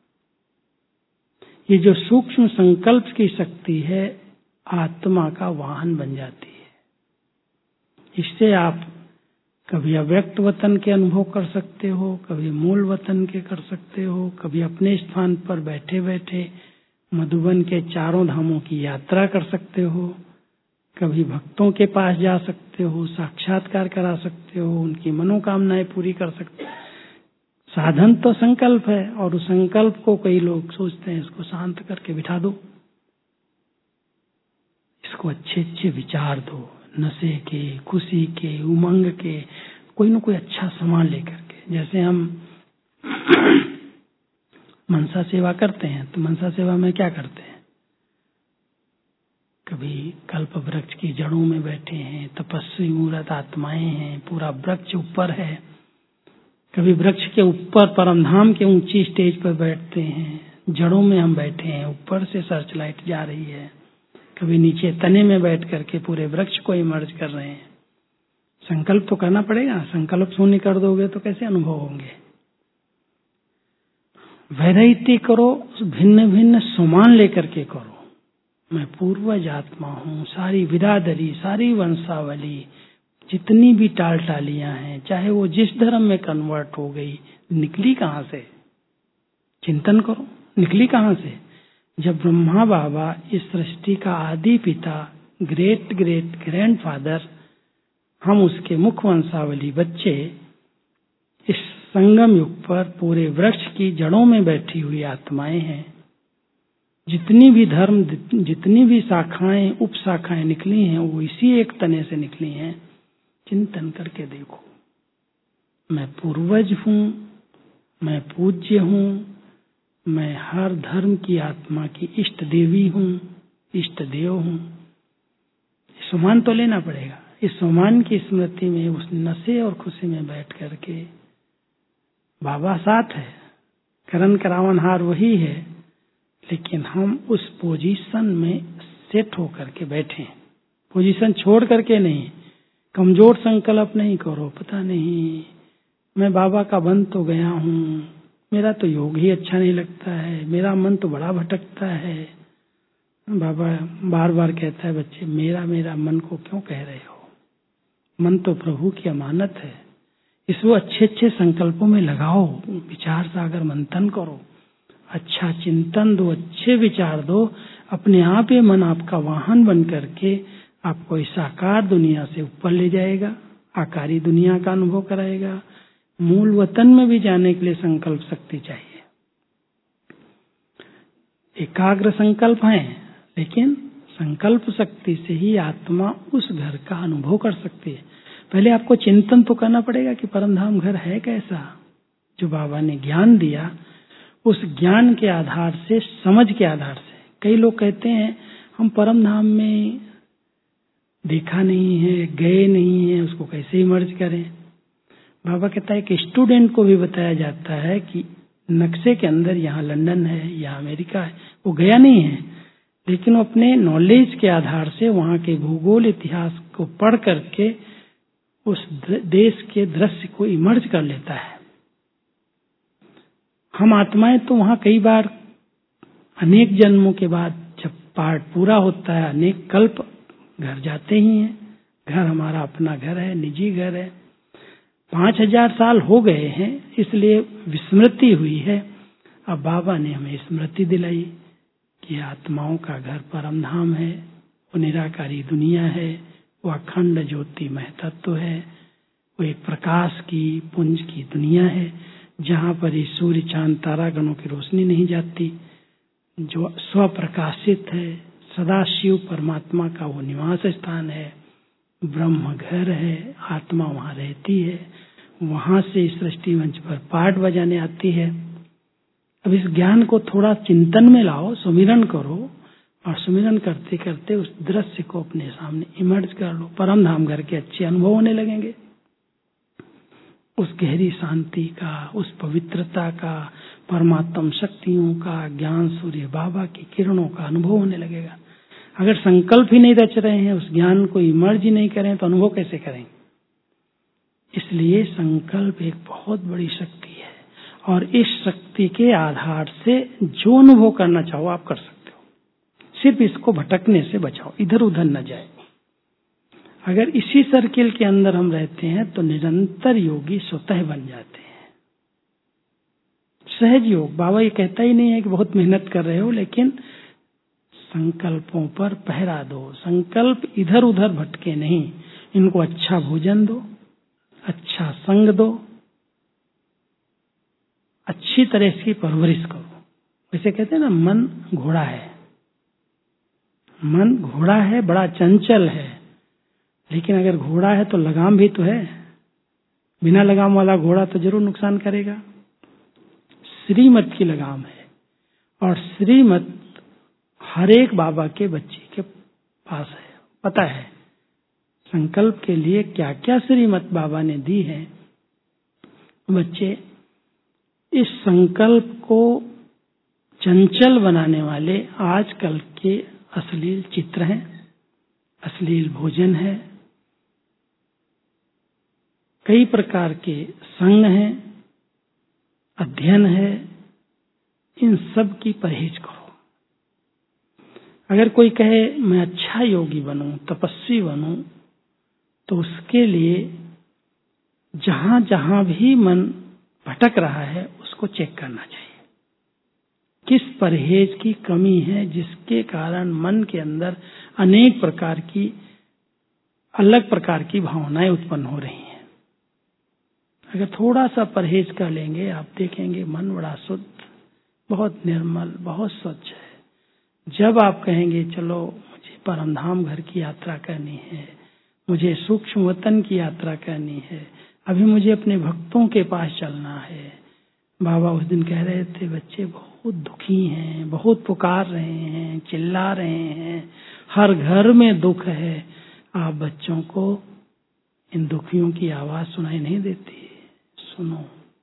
ये जो सूक्ष्म संकल्प की शक्ति है, आत्मा का वाहन बन जाती है। इससे आप कभी अव्यक्त वतन के अनुभव कर सकते हो, कभी मूल वतन के कर सकते हो, कभी अपने स्थान पर बैठे बैठे मधुबन के 4 धामों की यात्रा कर सकते हो, कभी भक्तों के पास जा सकते हो, साक्षात्कार करा सकते हो, उनकी मनोकामनाएं पूरी कर सकते हो। साधन तो संकल्प है, और उस संकल्प को कई लोग सोचते हैं इसको शांत करके बिठा दो, इसको अच्छे अच्छे विचार दो, नशे के, खुशी के, उमंग के, कोई न कोई अच्छा सामान लेकर के। जैसे हम मनसा सेवा करते हैं, तो मनसा सेवा में क्या करते हैं, कभी कल्प वृक्ष की जड़ों में बैठे हैं, तपस्वी मूर्त आत्माएं हैं, पूरा वृक्ष ऊपर है, कभी वृक्ष के ऊपर परमधाम के ऊंची स्टेज पर बैठते हैं, जड़ों में हम बैठे हैं, ऊपर से सर्च लाइट जा रही है, कभी नीचे तने में बैठ करके पूरे वृक्ष को इमर्ज कर रहे हैं। संकल्प तो करना पड़ेगा, संकल्प शून्य कर दोगे तो कैसे अनुभव होंगे। वैरायटी करो, भिन्न भिन्न समान लेकर के करो। मैं पूर्वज आत्मा हूँ, सारी विरादरी, सारी वंशावली, जितनी भी टाल टालियां हैं, चाहे वो जिस धर्म में कन्वर्ट हो गई, निकली कहाँ से, चिंतन करो, निकली कहाँ से। जब ब्रह्मा बाबा इस सृष्टि का आदि पिता, ग्रेट ग्रेट ग्रैंडफादर, हम उसके मुख वंशावली बच्चे, इस संगम युग पर पूरे वृक्ष की जड़ों में बैठी हुई आत्माएं हैं। जितनी भी धर्म, जितनी भी शाखाएं, उप शाखाएं निकली हैं, वो इसी एक तने से निकली हैं। चिंतन करके देखो, मैं पूर्वज हूँ, मैं पूज्य हूँ, मैं हर धर्म की आत्मा की इष्ट देवी हूँ, इष्ट देव हूँ। सम्मान तो लेना पड़ेगा। इस सम्मान की स्मृति में, उस नशे और खुशी में बैठ करके, बाबा साथ है, करण करावनहार वही है, लेकिन हम उस पोजीशन में सेट होकर के बैठे, पोजीशन छोड़ करके नहीं। कमजोर संकल्प नहीं करो, पता नहीं मैं बाबा का बन तो गया हूँ, मेरा तो योग ही अच्छा नहीं लगता है, मेरा मन तो बड़ा भटकता है। बाबा बार बार कहता है, बच्चे मेरा मेरा मन को क्यों कह रहे हो, मन तो प्रभु की अमानत है, इसको अच्छे अच्छे संकल्पों में लगाओ, विचार सागर मंथन करो, अच्छा चिंतन दो, अच्छे विचार दो, अपने आप ये मन आपका वाहन बन करके आपको इस साकार दुनिया से ऊपर ले जाएगा, आकारी दुनिया का अनुभव कराएगा, मूल वतन में भी जाने के लिए संकल्प शक्ति चाहिए। एकाग्र संकल्प है, लेकिन संकल्प शक्ति से ही आत्मा उस घर का अनुभव कर सकती है। पहले आपको चिंतन तो करना पड़ेगा कि परमधाम घर है कैसा। जो बाबा ने ज्ञान दिया, उस ज्ञान के आधार से, समझ के आधार से, कई लोग कहते हैं हम परमधाम में देखा नहीं है, गए नहीं है, उसको कैसे इमर्ज करें। बाबा कहता है कि स्टूडेंट को भी बताया जाता है कि नक्शे के अंदर यहाँ लंदन है, यहाँ अमेरिका है, वो गया नहीं है, लेकिन वो अपने नॉलेज के आधार से वहाँ के भूगोल इतिहास को पढ़ करके उस देश के दृश्य को इमर्ज कर लेता है। हम आत्माएं तो वहाँ कई बार अनेक जन्मों के बाद जब पाठ पूरा होता है, अनेक कल्प घर जाते ही हैं। घर हमारा अपना घर है, निजी घर है। 5000 साल हो गए हैं, इसलिए विस्मृति हुई है। अब बाबा ने हमें स्मृति दिलाई कि आत्माओं का घर परमधाम है, वो निराकारी दुनिया है, वो अखंड ज्योतिमय तत्व है, वो एक प्रकाश की पुंज की दुनिया है, जहाँ पर ही सूर्य चांद तारा गणों की रोशनी नहीं जाती, जो स्वप्रकाशित है। सदा शिव परमात्मा का वो निवास स्थान है, ब्रह्म घर है, आत्मा वहाँ रहती है, वहाँ से सृष्टि मंच पर पाठ बजाने आती है। अब इस ज्ञान को थोड़ा चिंतन में लाओ, सुमिरन करो, और सुमिरन करते करते उस दृश्य को अपने सामने इमर्ज कर लो। परमधाम घर के अच्छे अनुभव होने लगेंगे। उस गहरी शांति का, उस पवित्रता का, परमात्म शक्तियों का, ज्ञान सूर्य बाबा की किरणों का अनुभव होने लगेगा। अगर संकल्प ही नहीं रच रहे हैं, उस ज्ञान को इमर्ज ही नहीं करें, तो अनुभव कैसे करेंगे। इसलिए संकल्प एक बहुत बड़ी शक्ति है, और इस शक्ति के आधार से जो अनुभव करना चाहो आप कर सकते हो। सिर्फ इसको भटकने से बचाओ, इधर उधर न जाए। अगर इसी सर्किल के अंदर हम रहते हैं तो निरंतर योगी स्वतः बन जाते हैं। सहज योग, बाबा ये कहता ही नहीं है कि बहुत मेहनत कर रहे हो, लेकिन संकल्पों पर पहरा दो। संकल्प इधर उधर भटके नहीं, इनको अच्छा भोजन दो, अच्छा संग दो, अच्छी तरह से परवरिश करो। वैसे कहते हैं ना, मन घोड़ा है, मन घोड़ा है, बड़ा चंचल है, लेकिन अगर घोड़ा है तो लगाम भी तो है। बिना लगाम वाला घोड़ा तो जरूर नुकसान करेगा। श्रीमत की लगाम है, और श्रीमत हर एक बाबा के बच्चे के पास है, पता है संकल्प के लिए क्या क्या श्रीमत बाबा ने दी है। बच्चे इस संकल्प को चंचल बनाने वाले आजकल के अश्लील चित्र हैं, अश्लील भोजन है, कई प्रकार के संग हैं, अध्ययन है, इन सब की परहेज करो। अगर कोई कहे मैं अच्छा योगी बनूं, तपस्वी बनूं, तो उसके लिए जहां जहां भी मन भटक रहा है उसको चेक करना चाहिए। किस परहेज की कमी है जिसके कारण मन के अंदर अनेक प्रकार की, अलग प्रकार की भावनाएं उत्पन्न हो रही हैं। अगर थोड़ा सा परहेज कर लेंगे, आप देखेंगे मन बड़ा शुद्ध, बहुत निर्मल, बहुत स्वच्छ है। जब आप कहेंगे चलो मुझे परमधाम घर की यात्रा करनी है, मुझे सूक्ष्म वतन की यात्रा करनी है, अभी मुझे अपने भक्तों के पास चलना है। बाबा उस दिन कह रहे थे बच्चे बहुत दुखी हैं, बहुत पुकार रहे हैं, चिल्ला रहे हैं, हर घर में दुख है। आप बच्चों को इन दुखियों की आवाज सुनाई नहीं देती। सुनो,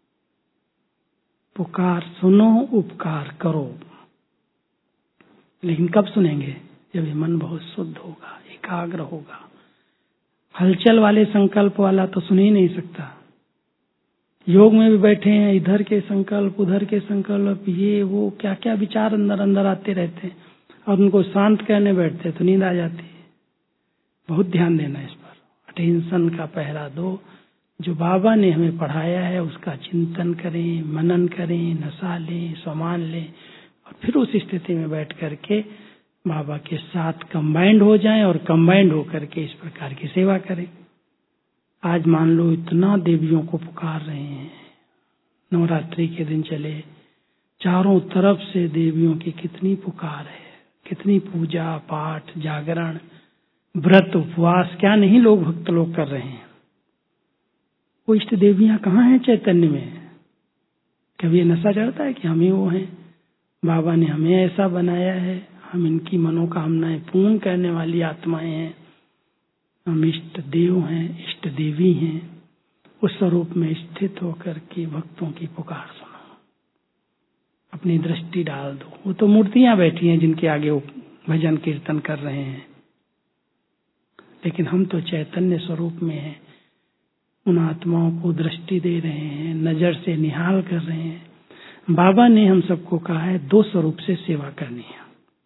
पुकार सुनो, उपकार करो। लेकिन कब सुनेंगे? जब ये मन बहुत शुद्ध होगा, एकाग्र होगा। हलचल वाले संकल्प वाला तो सुन ही नहीं सकता। योग में भी बैठे हैं, इधर के संकल्प, उधर के संकल्प, ये वो क्या क्या विचार अंदर अंदर आते रहते हैं, और उनको शांत करने बैठते तो नींद आ जाती है। बहुत ध्यान देना इस पर, अटेंशन का पहरा दो। जो बाबा ने हमें पढ़ाया है उसका चिंतन करें, मनन करें, नशा लें, सम्मान लें, और फिर उस स्थिति में बैठ करके बाबा के साथ कंबाइंड हो जाएं, और कंबाइंड होकर के इस प्रकार की सेवा करें। आज मान लो इतना देवियों को पुकार रहे हैं, नवरात्रि के दिन चले, चारों तरफ से देवियों की कितनी पुकार है, कितनी पूजा पाठ जागरण व्रत उपवास क्या नहीं लोग भक्त लोग कर रहे हैं। वो इष्ट देवियां कहाँ हैं चैतन्य में? कभी ये नशा चढ़ता है कि हम ही वो हैं, बाबा ने हमें ऐसा बनाया है, हम इनकी मनोकामनाएं पूर्ण करने वाली आत्माएं हैं, हम इष्ट देव हैं, इष्ट देवी हैं। उस स्वरूप में स्थित होकर के भक्तों की पुकार सुनो, अपनी दृष्टि डाल दो। वो तो मूर्तियां बैठी हैं जिनके आगे वो भजन कीर्तन कर रहे हैं, लेकिन हम तो चैतन्य स्वरूप में हैं, उन आत्माओं को दृष्टि दे रहे हैं, नजर से निहाल कर रहे हैं। बाबा ने हम सबको कहा है 2 स्वरूप से सेवा करनी है।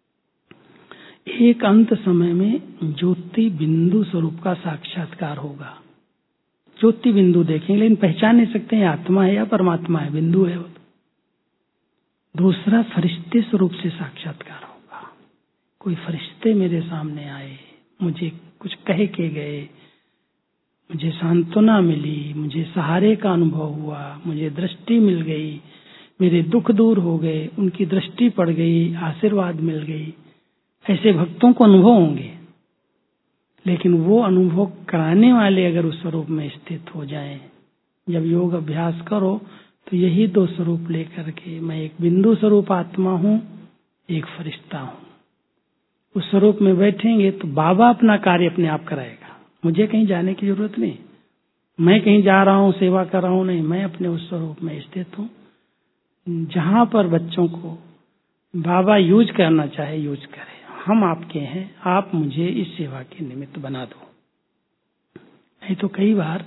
एक अंत समय में ज्योति बिंदु स्वरूप का साक्षात्कार होगा, ज्योति बिंदु देखेंगे लेकिन पहचान नहीं सकते हैं आत्मा है या परमात्मा है, बिंदु है वो। दूसरा फरिश्ते स्वरूप से साक्षात्कार होगा, कोई फरिश्ते मेरे सामने आए, मुझे कुछ कह के गए, मुझे सांत्वना मिली, मुझे सहारे का अनुभव हुआ, मुझे दृष्टि मिल गई, मेरे दुख दूर हो गए, उनकी दृष्टि पड़ गई, आशीर्वाद मिल गई। ऐसे भक्तों को अनुभव होंगे, लेकिन वो अनुभव कराने वाले अगर उस स्वरूप में स्थित हो जाएं, जब योग अभ्यास करो तो यही 2 स्वरूप लेकर के, मैं एक बिंदु स्वरूप आत्मा हूँ, एक फरिश्ता हूँ, उस स्वरूप में बैठेंगे तो बाबा अपना कार्य अपने आप कराएगा। मुझे कहीं जाने की जरूरत नहीं, मैं कहीं जा रहा हूँ सेवा कर रहा हूँ नहीं, मैं अपने उस स्वरूप में स्थित हूँ। जहां पर बच्चों को बाबा यूज करना चाहे यूज करे, हम आपके हैं, आप मुझे इस सेवा के निमित्त बना दो। नहीं तो कई बार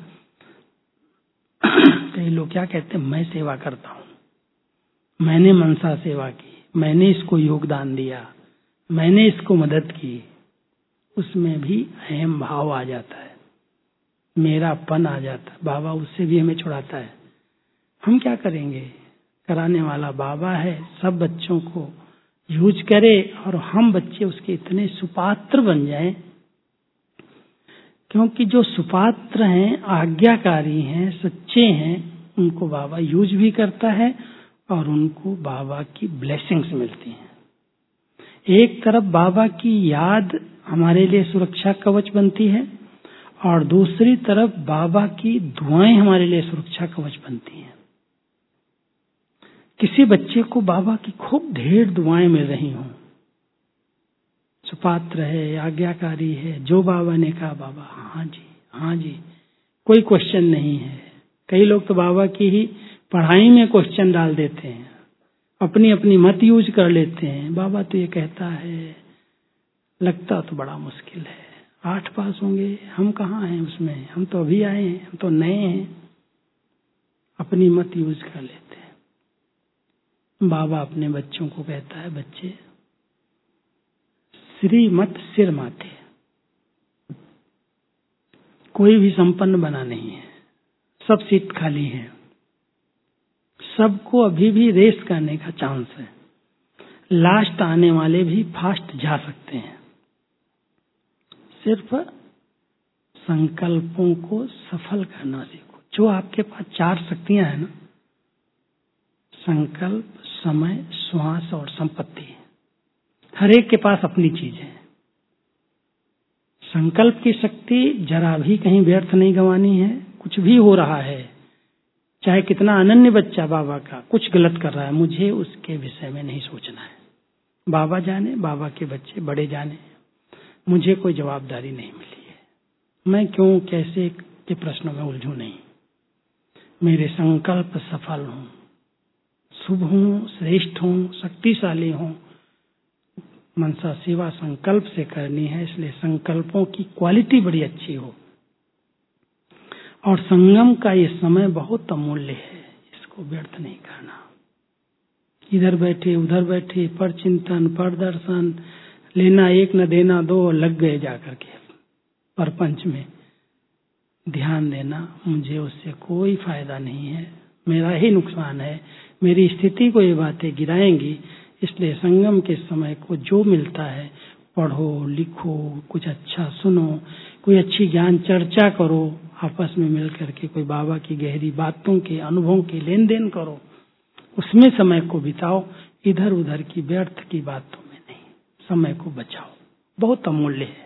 कई लोग क्या कहते हैं, मैं सेवा करता हूँ, मैंने मनसा सेवा की, मैंने इसको योगदान दिया, मैंने इसको मदद की, उसमें भी अहम भाव आ जाता है, मेरापन आ जाता है। बाबा उससे भी हमें छुड़ाता है। हम क्या करेंगे, कराने वाला बाबा है, सब बच्चों को यूज करे और हम बच्चे उसके इतने सुपात्र बन जाएं, क्योंकि जो सुपात्र हैं, आज्ञाकारी हैं, सच्चे हैं, उनको बाबा यूज भी करता है और उनको बाबा की ब्लेसिंग्स मिलती हैं। एक तरफ बाबा की याद हमारे लिए सुरक्षा कवच बनती है और दूसरी तरफ बाबा की दुआएं हमारे लिए सुरक्षा कवच बनती हैं। किसी बच्चे को बाबा की खूब ढेर दुआएं मिल रही हों, सुपात्र है, आज्ञाकारी है, जो बाबा ने कहा बाबा हाँ जी हाँ जी, कोई क्वेश्चन नहीं है। कई लोग तो बाबा की ही पढ़ाई में क्वेश्चन डाल देते हैं, अपनी अपनी मत यूज कर लेते हैं। बाबा तो ये कहता है, लगता तो बड़ा मुश्किल है, 8 पास होंगे, हम कहाँ हैं उसमें, हम तो अभी आए हैं, हम तो नए हैं, अपनी मत यूज कर लेते हैं। बाबा अपने बच्चों को कहता है, बच्चे श्री मत सिर माथे, कोई भी संपन्न बना नहीं है, सब सीट खाली है, सबको अभी भी रेस करने का चांस है, लास्ट आने वाले भी फास्ट जा सकते हैं। सिर्फ संकल्पों को सफल करना सीखो। जो आपके पास 4 शक्तियां हैं ना, संकल्प, समय, श्वास और संपत्ति, हर एक के पास अपनी चीज है। संकल्प की शक्ति जरा भी कहीं व्यर्थ नहीं गंवानी है। कुछ भी हो रहा है, चाहे कितना अनन्य बच्चा बाबा का कुछ गलत कर रहा है, मुझे उसके विषय में नहीं सोचना है। बाबा जाने, बाबा के बच्चे बड़े जाने, मुझे कोई जवाबदारी नहीं मिली है। मैं क्यों कैसे के प्रश्नों में उलझूं नहीं। मेरे संकल्प सफल हों, शुभ हों, श्रेष्ठ हों, शक्तिशाली हों। मनसा सेवा संकल्प से करनी है, इसलिए संकल्पों की क्वालिटी बड़ी अच्छी हो। और संगम का ये समय बहुत अमूल्य है, इसको व्यर्थ नहीं करना। इधर बैठे उधर बैठे, पर चिंतन पर दर्शन, लेना एक न देना दो, लग गए जाकर के परपंच में। ध्यान देना, मुझे उससे कोई फायदा नहीं है, मेरा ही नुकसान है, मेरी स्थिति को ये बातें गिराएंगी। इसलिए संगम के समय को जो मिलता है, पढ़ो लिखो, कुछ अच्छा सुनो, कोई अच्छी ज्ञान चर्चा करो, आपस में मिल करके कोई बाबा की गहरी बातों के अनुभवों के लेन देन करो, उसमें समय को बिताओ, इधर उधर की व्यर्थ की बातों में नहीं। समय को बचाओ, बहुत अमूल्य है।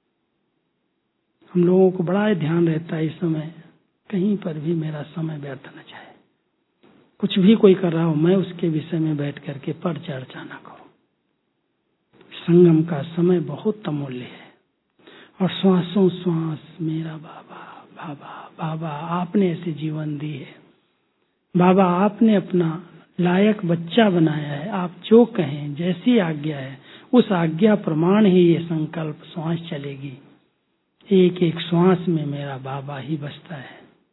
हम लोगों को बड़ा ध्यान रहता है इस समय कहीं पर भी मेरा समय व्यर्थ न जाए। कुछ भी कोई कर रहा हो, मैं उसके विषय में बैठ करके पर चर्चा न करूं। संगम का समय बहुत अमूल्य है। और श्वासों श्वास मेरा बाबा बाबा बाबा, आपने ऐसे जीवन दी है बाबा, आपने अपना लायक बच्चा बनाया है। आप जो कहें, जैसी आज्ञा है, उस आज्ञा प्रमाण ही ये संकल्प श्वास चलेगी। एक एक श्वास में मेरा बाबा ही बसता है।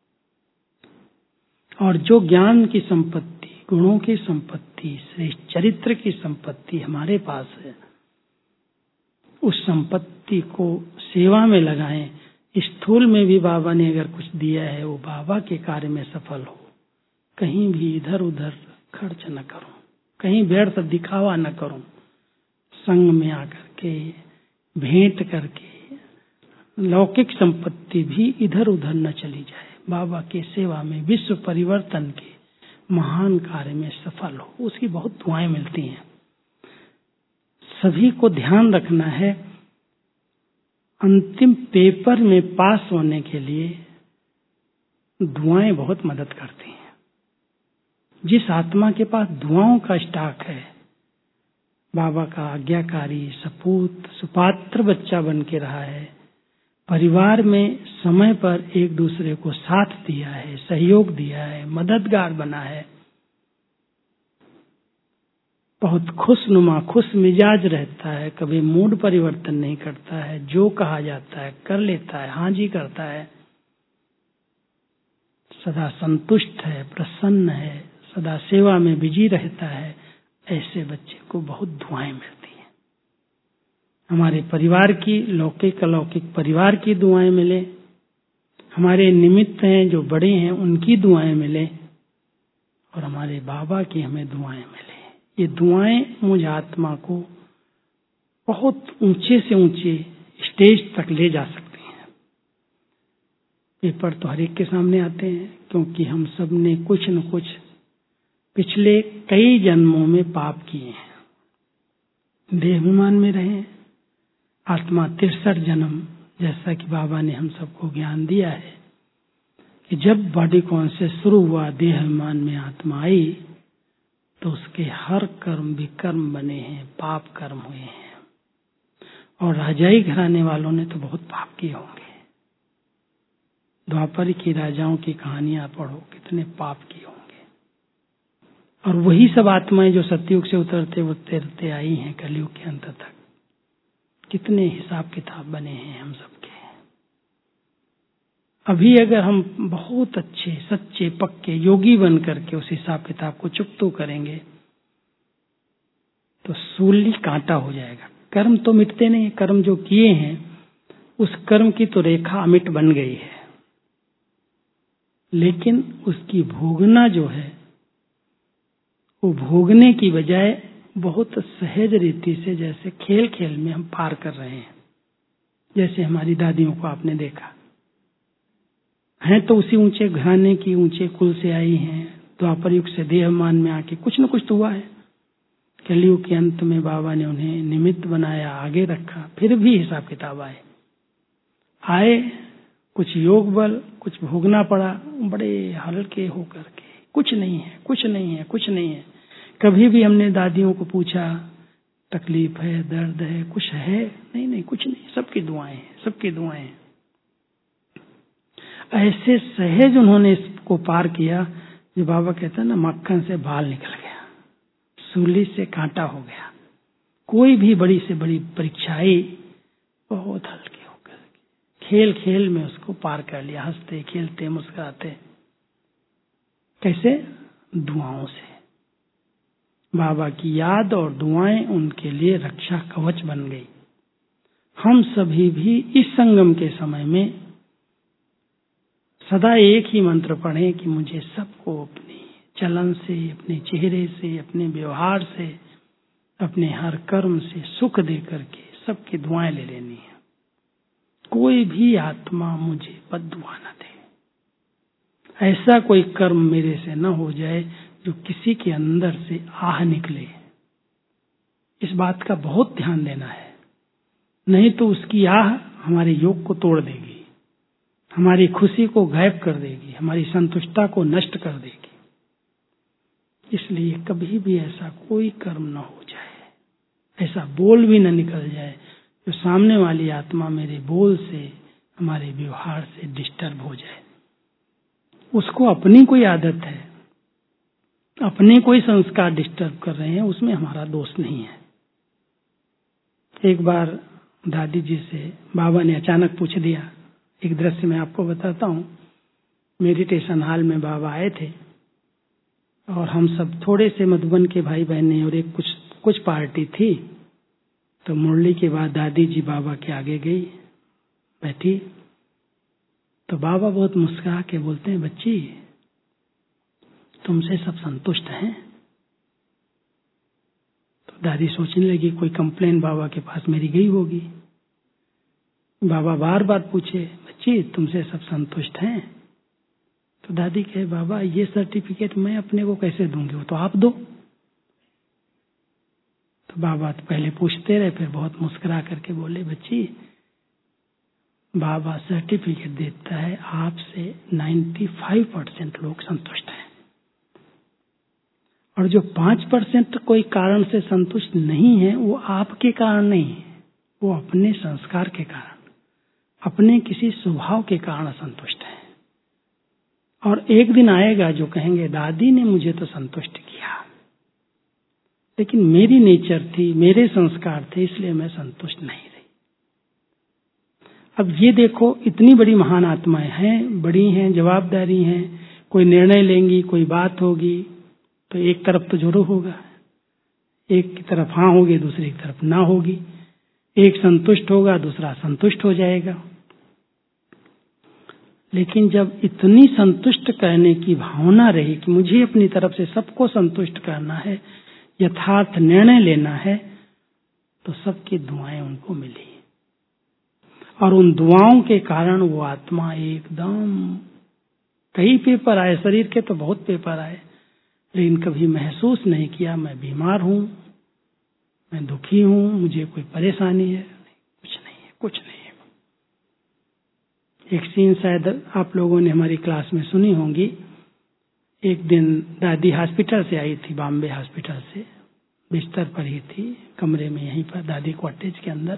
और जो ज्ञान की संपत्ति, गुणों की संपत्ति, श्रेष्ठ चरित्र की संपत्ति हमारे पास है, उस संपत्ति को सेवा में लगाएं। स्थूल में भी बाबा ने अगर कुछ दिया है, वो बाबा के कार्य में सफल हो। कहीं भी इधर उधर खर्च न करूं, कहीं व्यर्थ दिखावा न करूं। संग में आकर के भेंट करके लौकिक संपत्ति भी इधर उधर न चली जाए। बाबा के सेवा में, विश्व परिवर्तन के महान कार्य में सफल हो, उसकी बहुत दुआएं मिलती हैं। सभी को ध्यान रखना है, अंतिम पेपर में पास होने के लिए दुआएं बहुत मदद करती हैं। जिस आत्मा के पास दुआओं का स्टॉक है, बाबा का आज्ञाकारी सपूत सुपात्र बच्चा बन के रहा है, परिवार में समय पर एक दूसरे को साथ दिया है, सहयोग दिया है, मददगार बना है, बहुत खुशनुमा खुश मिजाज रहता है, कभी मूड परिवर्तन नहीं करता है, जो कहा जाता है कर लेता है, हाँ जी करता है, सदा संतुष्ट है, प्रसन्न है, सदा सेवा में बिजी रहता है, ऐसे बच्चे को बहुत दुआएं मिलती हैं। हमारे परिवार की, लौकिक अलौकिक परिवार की दुआएं मिले, हमारे निमित्त हैं जो बड़े हैं उनकी दुआएं मिले, और हमारे बाबा की हमें दुआएं मिले। ये दुआएं मुझ आत्मा को बहुत ऊंचे से ऊंचे स्टेज तक ले जा सकती हैं। पेपर तो हर एक के सामने आते हैं, क्योंकि हम सब ने कुछ न कुछ पिछले कई जन्मों में पाप किए हैं। देहाभिमान में रहे, आत्मा 63 जन्म, जैसा कि बाबा ने हम सबको ज्ञान दिया है कि जब बॉडी कॉन्शियस शुरू हुआ, देहाभिमान में आत्मा आई, तो उसके हर कर्म विकर्म बने हैं, पाप कर्म हुए हैं। और राजाई घराने वालों ने तो बहुत पाप किए होंगे। द्वापर की राजाओं की कहानियां पढ़ो, कितने पाप किए होंगे। और वही सब आत्माएं जो सतयुग से उतरते आई हैं कलयुग के अंत तक, कितने हिसाब किताब बने हैं हम सबके। अभी अगर हम बहुत अच्छे सच्चे पक्के योगी बन करके उस हिसाब किताब को चुकतो करेंगे, तो सूली कांटा हो जाएगा। कर्म तो मिटते नहीं, कर्म जो किए हैं उस कर्म की तो रेखा अमिट बन गई है, लेकिन उसकी भोगना जो है, वो भोगने की बजाय बहुत सहज रीति से, जैसे खेल खेल में हम पार कर रहे हैं। जैसे हमारी दादियों को आपने देखा है, तो उसी ऊंचे घराने की, ऊंचे कुल से आई हैं, द्वापर युग से देहमान में आके कुछ न कुछ तो हुआ है। कलयुग के अंत में बाबा ने उन्हें निमित्त बनाया, आगे रखा, फिर भी हिसाब किताब आए, कुछ योग बल, कुछ भोगना पड़ा, बड़े हल्के होकर के, कुछ नहीं है, कुछ नहीं है, कुछ नहीं है। कभी भी हमने दादियों को पूछा, तकलीफ है, दर्द है, कुछ है? नहीं नहीं, कुछ नहीं, सबकी दुआएं हैं, सबकी दुआएं हैं। ऐसे सहज उन्होंने इसको पार किया, जो बाबा कहता है ना, मक्खन से बाल निकल गया, सूली से कांटा हो गया। कोई भी बड़ी से बड़ी परीक्षा आई, बहुत हल्के होकर खेल खेल में उसको पार कर लिया, हंसते खेलते मुस्कुराते। कैसे? दुआओं से। बाबा की याद और दुआएं उनके लिए रक्षा कवच बन गई। हम सभी भी इस संगम के समय में सदा एक ही मंत्र पढ़ें कि मुझे सबको अपने चलन से, अपने चेहरे से, अपने व्यवहार से, अपने हर कर्म से सुख दे करके सबकी दुआएं ले लेनी है। कोई भी आत्मा मुझे बद्दुआ न दे, ऐसा कोई कर्म मेरे से न हो जाए जो किसी के अंदर से आह निकले। इस बात का बहुत ध्यान देना है, नहीं तो उसकी आह हमारे योग को तोड़ देगी, हमारी खुशी को गायब कर देगी, हमारी संतुष्टता को नष्ट कर देगी। इसलिए कभी भी ऐसा कोई कर्म न हो जाए, ऐसा बोल भी न निकल जाए जो सामने वाली आत्मा मेरे बोल से, हमारे व्यवहार से डिस्टर्ब हो जाए। उसको अपनी कोई आदत है, अपने कोई संस्कार डिस्टर्ब कर रहे हैं, उसमें हमारा दोष नहीं है। एक बार दादी जी से बाबा ने अचानक पूछ दिया, एक दृश्य मैं आपको बताता हूँ। मेडिटेशन हॉल में बाबा आए थे और हम सब थोड़े से मधुबन के भाई बहने और एक कुछ पार्टी थी। तो मुरली के बाद दादी जी बाबा के आगे गई, बैठी, तो बाबा बहुत मुस्कुरा के बोलते हैं, बच्ची तुमसे सब संतुष्ट हैं? तो दादी सोचने लगी कोई कंप्लेन बाबा के पास मेरी गई होगी। बाबा बार बार पूछे, बच्ची तुमसे सब संतुष्ट हैं? तो दादी कहे, बाबा ये सर्टिफिकेट मैं अपने को कैसे दूंगी, वो तो आप दो। तो बाबा तो पहले पूछते रहे, फिर बहुत मुस्कुरा करके बोले, बच्ची बाबा सर्टिफिकेट देता है आपसे 95% लोग संतुष्ट हैं, और जो 5% कोई कारण से संतुष्ट नहीं है वो आपके कारण नहीं है, वो अपने संस्कार के कारण, अपने किसी स्वभाव के कारण असंतुष्ट है। और एक दिन आएगा जो कहेंगे दादी ने मुझे तो संतुष्ट किया, लेकिन मेरी नेचर थी, मेरे संस्कार थे, इसलिए मैं संतुष्ट नहीं रही। अब ये देखो, इतनी बड़ी महान आत्माएं हैं, बड़ी हैं, जवाबदारी हैं, कोई निर्णय लेंगी, कोई बात होगी, तो एक तरफ तो जरूर होगा, एक की तरफ हाँ होगी, दूसरी की तरफ ना होगी, एक संतुष्ट होगा, दूसरा संतुष्ट हो जाएगा। लेकिन जब इतनी संतुष्ट करने की भावना रही कि मुझे अपनी तरफ से सबको संतुष्ट करना है, यथार्थ निर्णय लेना है, तो सबकी दुआएं उनको मिली, और उन दुआओं के कारण वो आत्मा एकदम, कई पेपर आए, शरीर के तो बहुत पेपर आए, लेकिन कभी महसूस नहीं किया मैं बीमार हूं, मैं दुखी हूं, मुझे कोई परेशानी है, कुछ नहीं है, कुछ नहीं है। एक सीन शायद आप लोगों ने हमारी क्लास में सुनी होंगी। एक दिन दादी हॉस्पिटल से आई थी, बॉम्बे हॉस्पिटल से, बिस्तर पर ही थी, कमरे में यहीं पर दादी कॉटेज के अंदर,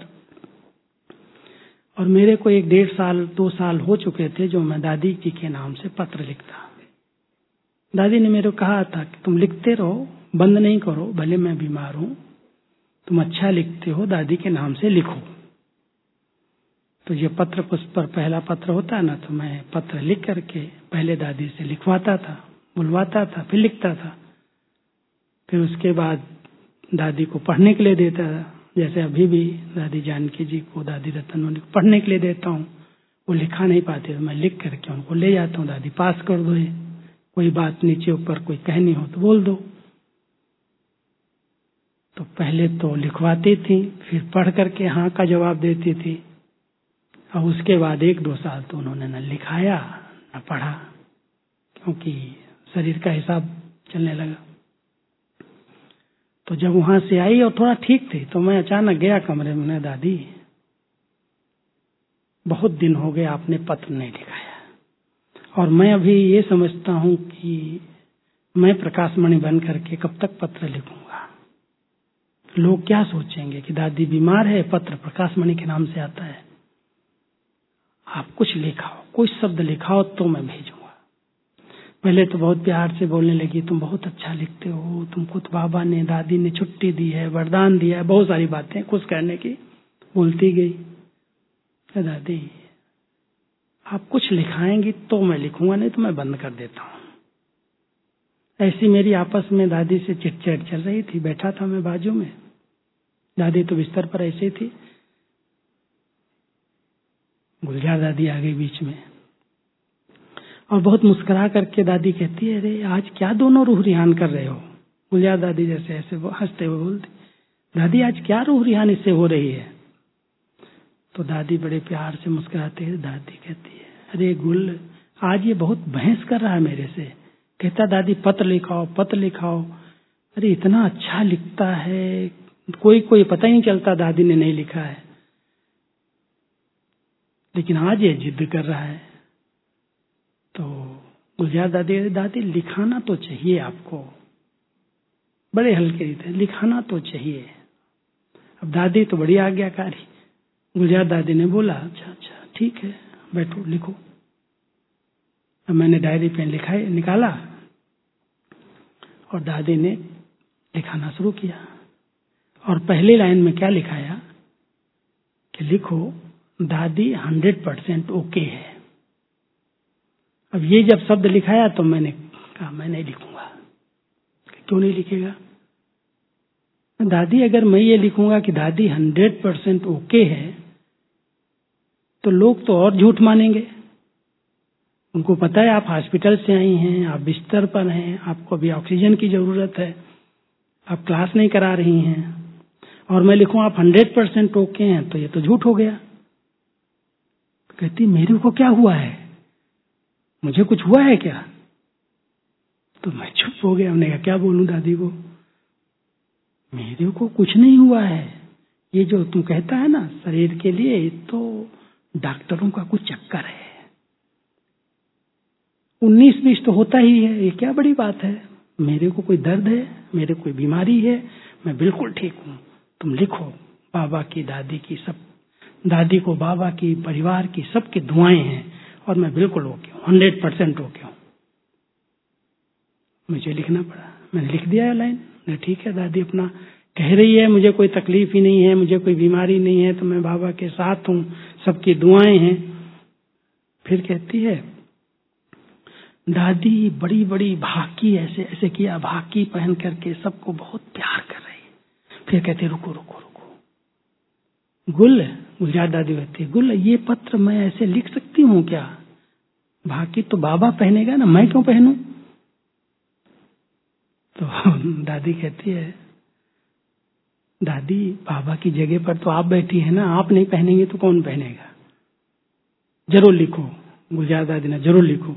और मेरे को 1.5 साल 2 साल हो चुके थे जो मैं दादी जी के नाम से पत्र लिखता। दादी ने मेरे को कहा था कि तुम लिखते रहो, बंद नहीं करो, भले मैं बीमार हूं, तुम अच्छा लिखते हो, दादी के नाम से लिखो। तो ये पत्र पुष्प पर पहला पत्र होता है ना, तो मैं पत्र लिख करके पहले दादी से लिखवाता था, बुलवाता था, फिर लिखता था, फिर उसके बाद दादी को पढ़ने के लिए देता था। जैसे अभी भी दादी जानकी जी को, दादी रतनमणि को पढ़ने के लिए देता हूँ, वो लिखा नहीं पाते तो मैं लिख करके उनको ले जाता हूँ, दादी पास कर दो, कोई बात नीचे ऊपर कोई कहनी हो तो बोल दो। तो पहले तो लिखवाती थी, फिर पढ़ करके हाँ का जवाब देती थी, और उसके बाद 1-2 साल तो उन्होंने न लिखाया न पढ़ा, क्योंकि शरीर का हिसाब चलने लगा। तो जब वहां से आई और थोड़ा ठीक थी, तो मैं अचानक गया कमरे में, दादी बहुत दिन हो गए आपने पत्र नहीं लिखाया, और मैं अभी ये समझता हूं कि मैं प्रकाशमणि बन करके कब तक पत्र लिखूंगा, लोग क्या सोचेंगे कि दादी बीमार है, पत्र प्रकाशमणि के नाम से आता है, आप कुछ लिखाओ, कुछ शब्द लिखाओ तो मैं भेजूंगा। पहले तो बहुत प्यार से बोलने लगी, तुम बहुत अच्छा लिखते हो, तुमको तो बाबा ने, दादी ने छुट्टी दी है, वरदान दिया है, बहुत सारी बातें खुश करने की बोलती गई। दादी आप कुछ लिखाएंगी तो मैं लिखूंगा, नहीं तो मैं बंद कर देता हूँ। ऐसी मेरी आपस में दादी से चिटचैट चल रही थी। बैठा था मैं बाजू में, दादी तो बिस्तर पर ऐसे ही थी। गुलजार दादी आ गई बीच में, और बहुत मुस्कुरा करके दादी कहती है, अरे आज क्या दोनों रूह रिहान कर रहे हो। गुलजार दादी जैसे ऐसे हंसते हुए बोलती, दादी आज क्या रूह रिहान इससे हो रही है। तो दादी बड़े प्यार से मुस्कुराते हैं। दादी कहती है, अरे गुल, आज ये बहुत बहस कर रहा है मेरे से। कहता, दादी पत्र लिखाओ, पत्र लिखाओ। अरे इतना अच्छा लिखता है, कोई पता ही नहीं चलता दादी ने नहीं लिखा है, लेकिन आज ये जिद कर रहा है। तो गुलजार दादी लिखाना तो चाहिए आपको, बड़े हल्के रीते लिखाना तो चाहिए। अब दादी तो बड़ी आज्ञाकारी। गुलजार दादी ने बोला, अच्छा ठीक है, बैठो लिखो। अब मैंने डायरी पेन निकाला और दादी ने लिखाना शुरू किया। और पहली लाइन में क्या लिखाया कि लिखो, दादी 100% ओके है। अब ये जब शब्द लिखाया तो मैंने कहा, मैं नहीं लिखूंगा। क्यों नहीं लिखेगा? दादी, अगर मैं ये लिखूंगा कि दादी 100% ओके है, तो लोग तो और झूठ मानेंगे। उनको पता है आप हॉस्पिटल से आई हैं, आप बिस्तर पर हैं, आपको अभी ऑक्सीजन की जरूरत है, आप क्लास नहीं करा रही हैं, और मैं लिखूं आप 100% ओके हैं, तो ये तो झूठ हो गया। कहती, मेरे को क्या हुआ है, मुझे कुछ हुआ है क्या? तो मैं चुप हो गया। हमने कहा, क्या बोलूं दादी को? मेरे को कुछ नहीं हुआ है, ये जो तुम कहता है ना शरीर के लिए, तो डॉक्टरों का कुछ चक्कर है। 19-20 तो होता ही है, ये क्या बड़ी बात है? मेरे को कोई दर्द है, मेरे कोई बीमारी है, मैं बिल्कुल ठीक हूं। तुम लिखो, बाबा की, दादी की, सब, दादी को, बाबा की, परिवार की, सबकी दुआएं हैं, और मैं बिल्कुल ओके हूं, 100% ओके हूं। मुझे लिखना पड़ा। मैंने लिख दिया लाइन। ठीक है, दादी अपना कह रही है, मुझे कोई तकलीफ ही नहीं है, मुझे कोई बीमारी नहीं है, तो मैं बाबा के साथ हूं, सबकी दुआएं हैं। फिर कहती है, दादी बड़ी बड़ी भाकी, ऐसे ऐसे किया, भाकी पहन करके सबको बहुत प्यार कर रही है। फिर कहते, रुको रुको रुको गुल, गुलजार दादी कहती है, गुल, ये पत्र मैं ऐसे लिख सकती हूँ क्या? भाकी तो बाबा पहनेगा ना, मैं क्यों पहनूं? तो दादी कहती है, दादी बाबा की जगह पर तो आप बैठी है ना, आप नहीं पहनेंगे तो कौन पहनेगा? जरूर लिखो। गुलजार दादी ने, जरूर लिखो।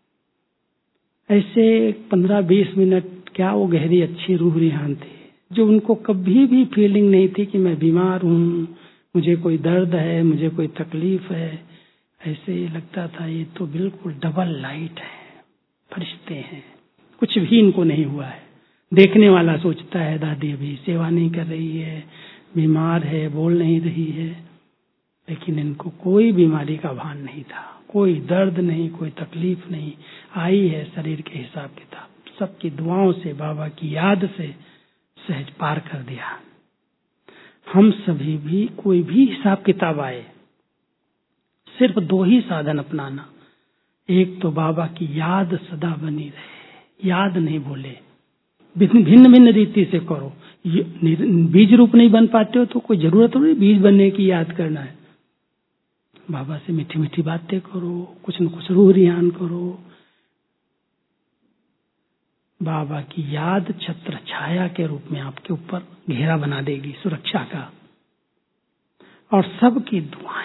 ऐसे 15-20 मिनट, क्या वो गहरी अच्छी रूह रिहान थी, जो उनको कभी भी फीलिंग नहीं थी कि मैं बीमार हूं, मुझे कोई दर्द है, मुझे कोई तकलीफ है। ऐसे ही लगता था ये तो बिल्कुल डबल लाइट है, फरिश्ते हैं, कुछ भी इनको नहीं हुआ है। देखने वाला सोचता है दादी अभी सेवा नहीं कर रही है, बीमार है, बोल नहीं रही है, लेकिन इनको कोई बीमारी का भान नहीं था, कोई दर्द नहीं, कोई तकलीफ नहीं। आई है शरीर के हिसाब किताब, सबकी दुआओं से, बाबा की याद से सहज पार कर दिया। हम सभी भी, कोई भी हिसाब किताब आए, सिर्फ 2 ही साधन अपनाना। एक तो बाबा की याद सदा बनी रहे, याद नहीं भूले, भिन्न भिन्न रीति से करो। बीज रूप नहीं बन पाते हो तो कोई जरूरत नहीं बीज बनने की, याद करना है। बाबा से मीठी मीठी बातें करो, कुछ न कुछ रूह रियान करो। बाबा की याद छत्र छाया के रूप में आपके ऊपर घेरा बना देगी सुरक्षा का। और सबकी दुआएं,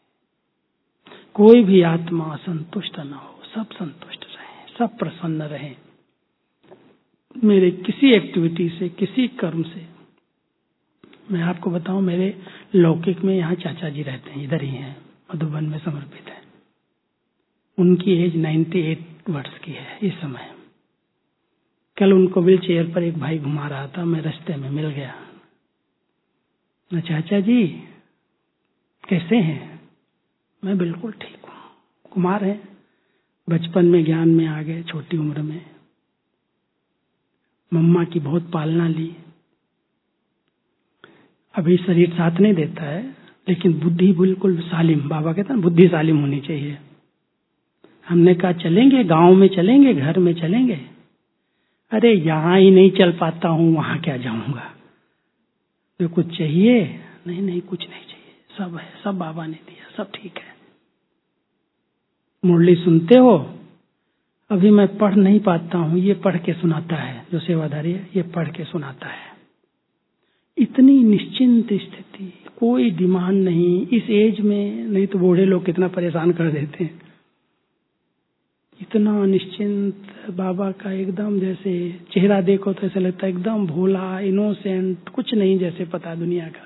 कोई भी आत्मा असंतुष्ट न हो, सब संतुष्ट रहें, सब प्रसन्न रहें। मेरे किसी एक्टिविटी से, किसी कर्म से, मैं आपको बताऊं, मेरे लौकिक में यहाँ चाचा जी रहते हैं, इधर ही हैं, मधुबन में समर्पित है। उनकी एज 98 वर्ष की है इस समय। कल उनको व्हील चेयर पर एक भाई घुमा रहा था, मैं रास्ते में मिल गया। न चाचा जी कैसे हैं? मैं बिल्कुल ठीक हूँ। कुमार हैं, बचपन में ज्ञान में आ गए, छोटी उम्र में मम्मा की बहुत पालना ली। अभी शरीर साथ नहीं देता है, लेकिन बुद्धि बिल्कुल सालिम, बाबा कहता है बुद्धि सालिम होनी चाहिए। हमने कहा चलेंगे, गांव में चलेंगे, घर में चलेंगे। अरे यहाँ ही नहीं चल पाता हूँ, वहां क्या जाऊंगा? तो कुछ चाहिए? नहीं नहीं, कुछ नहीं चाहिए, सब है, सब बाबा ने दिया, सब ठीक है। मुरली सुनते हो? अभी मैं पढ़ नहीं पाता हूँ, ये पढ़ के सुनाता है, जो सेवाधारी है ये पढ़ के सुनाता है। इतनी निश्चिंत स्थिति, कोई डिमांड नहीं इस एज में, नहीं तो बूढ़े लोग कितना परेशान कर देते हैं। इतना निश्चिंत बाबा का, एकदम जैसे चेहरा देखो तो ऐसा लगता है एकदम भोला, इनोसेंट, कुछ नहीं जैसे पता दुनिया का।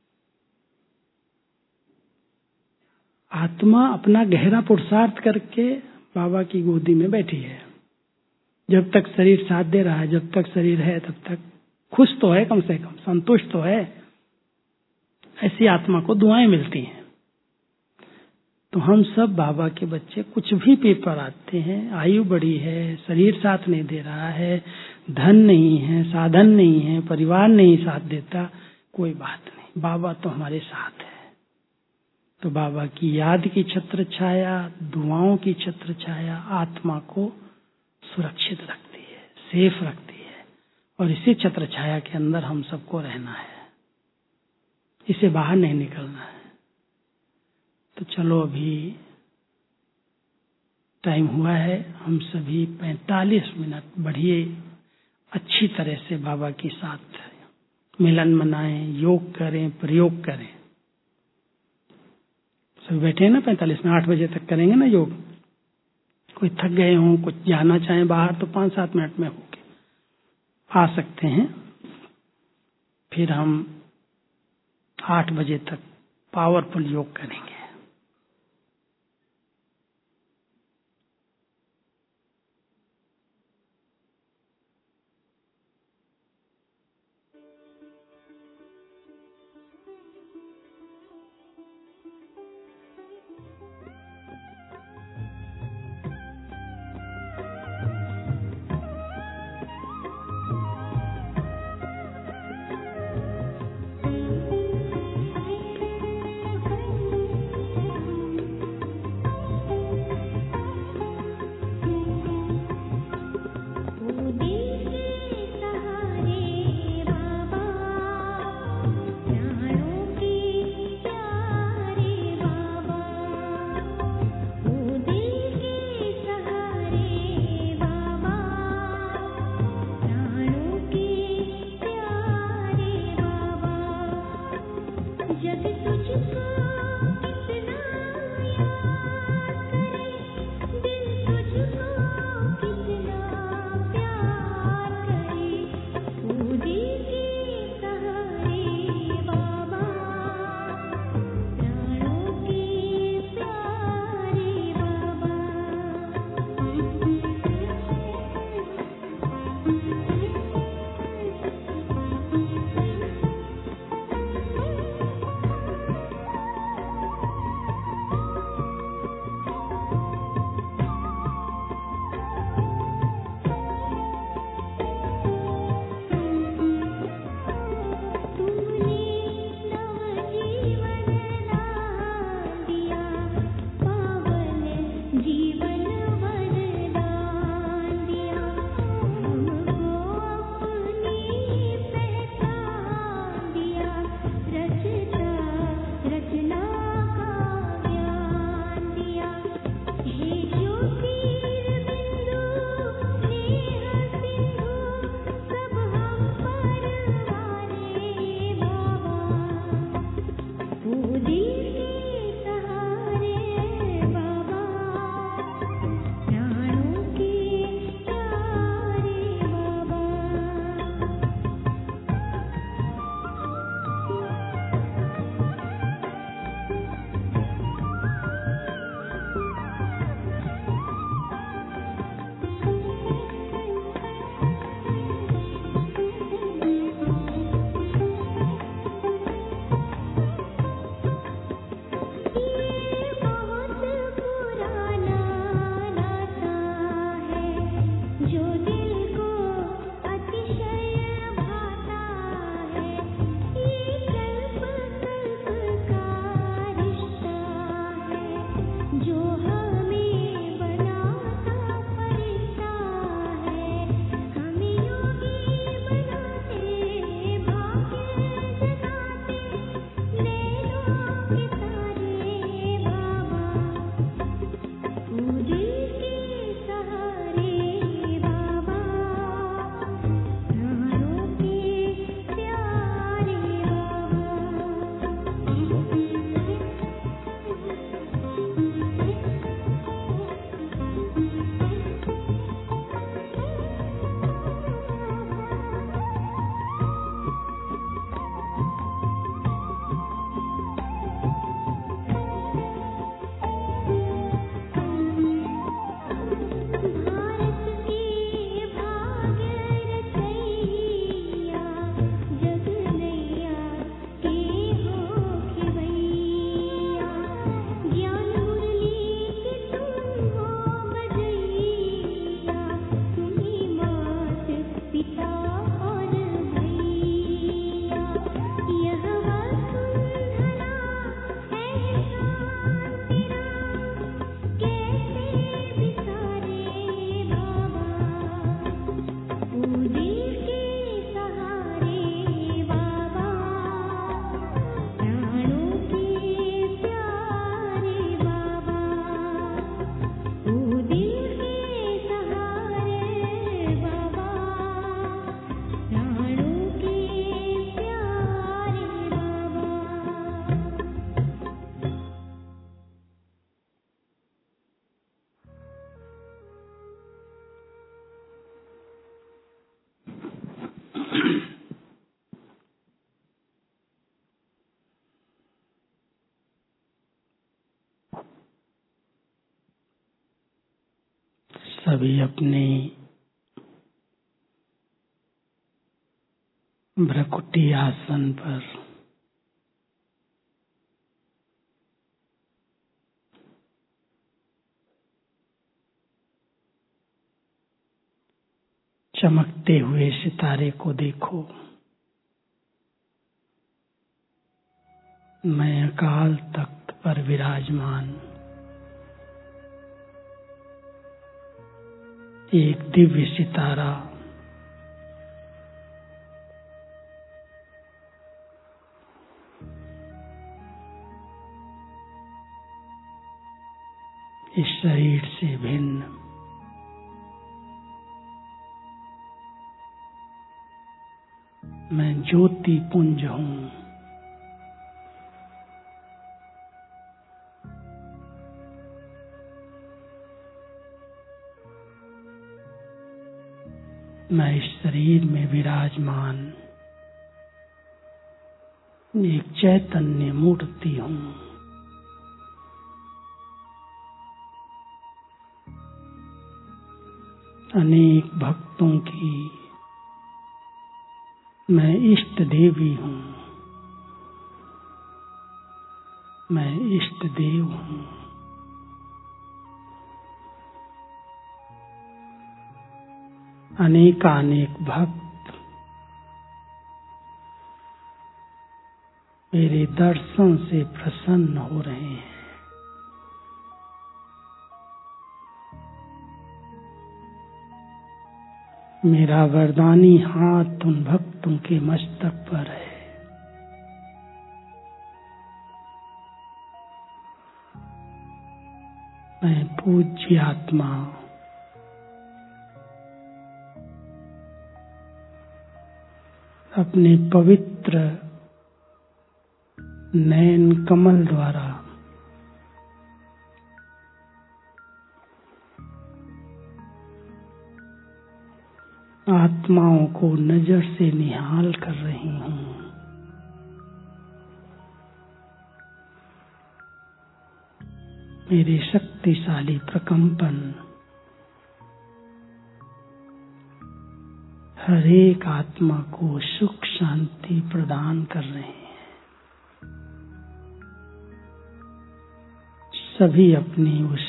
आत्मा अपना गहरा पुरुषार्थ करके बाबा की गोदी में बैठी है। जब तक शरीर साथ दे रहा है, जब तक शरीर है, तब तक खुश तो है, कम से कम संतुष्ट तो है। ऐसी आत्मा को दुआएं मिलती हैं। तो हम सब बाबा के बच्चे, कुछ भी पेपर आते हैं, आयु बड़ी है, शरीर साथ नहीं दे रहा है, धन नहीं है, साधन नहीं है, परिवार नहीं साथ देता, कोई बात नहीं, बाबा तो हमारे साथ है। तो बाबा की याद की छत्र छाया, दुआओं की छत्र छाया आत्मा को सुरक्षित रखती है, सेफ रखती है, और इसी छत्र छाया के अंदर हम सबको रहना है, इसे बाहर नहीं निकलना है। तो चलो अभी टाइम हुआ है, हम सभी 45 मिनट बढ़िए अच्छी तरह से बाबा के साथ मिलन मनाएं, योग करें, प्रयोग करें। सब बैठे हैं ना 45 में, 8 बजे तक करेंगे ना योग। कोई थक गए हों, कुछ जाना चाहें बाहर, तो 5-7 मिनट में होके आ सकते हैं। फिर हम 8 बजे तक पावरफुल योग करेंगे। सभी अपने भ्रकुटी आसन पर चमकते हुए सितारे को देखो। मैं अकाल तख्त पर विराजमान एक दिव्य सितारा इस शरीर से भिन्न मैं ज्योति पुंज हूँ। मैं इस शरीर में विराजमान एक चैतन्य मूर्ति हूँ। अनेक भक्तों की मैं इष्ट देवी हूँ। मैं इष्ट देव हूँ। अनेकानेक भक्त मेरे दर्शन से प्रसन्न हो रहे हैं। मेरा वरदानी हाथ उन भक्तों के मस्तक पर है। मैं पूज्य आत्मा अपने पवित्र नयन कमल द्वारा आत्माओं को नजर से निहाल कर रही हूँ। मेरे शक्तिशाली प्रकंपन हर एक आत्मा को सुख शांति प्रदान कर रहे हैं। सभी अपनी उस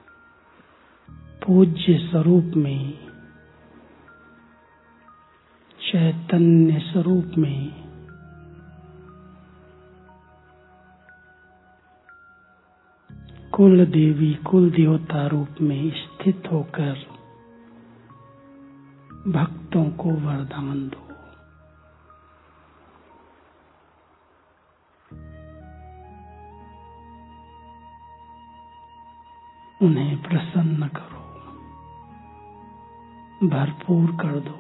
पूज्य स्वरूप में, चैतन्य स्वरूप में कुल देवी कुल देवता रूप में स्थित होकर भक्तों को वरदान दो। उन्हें प्रसन्न करो, भरपूर कर दो।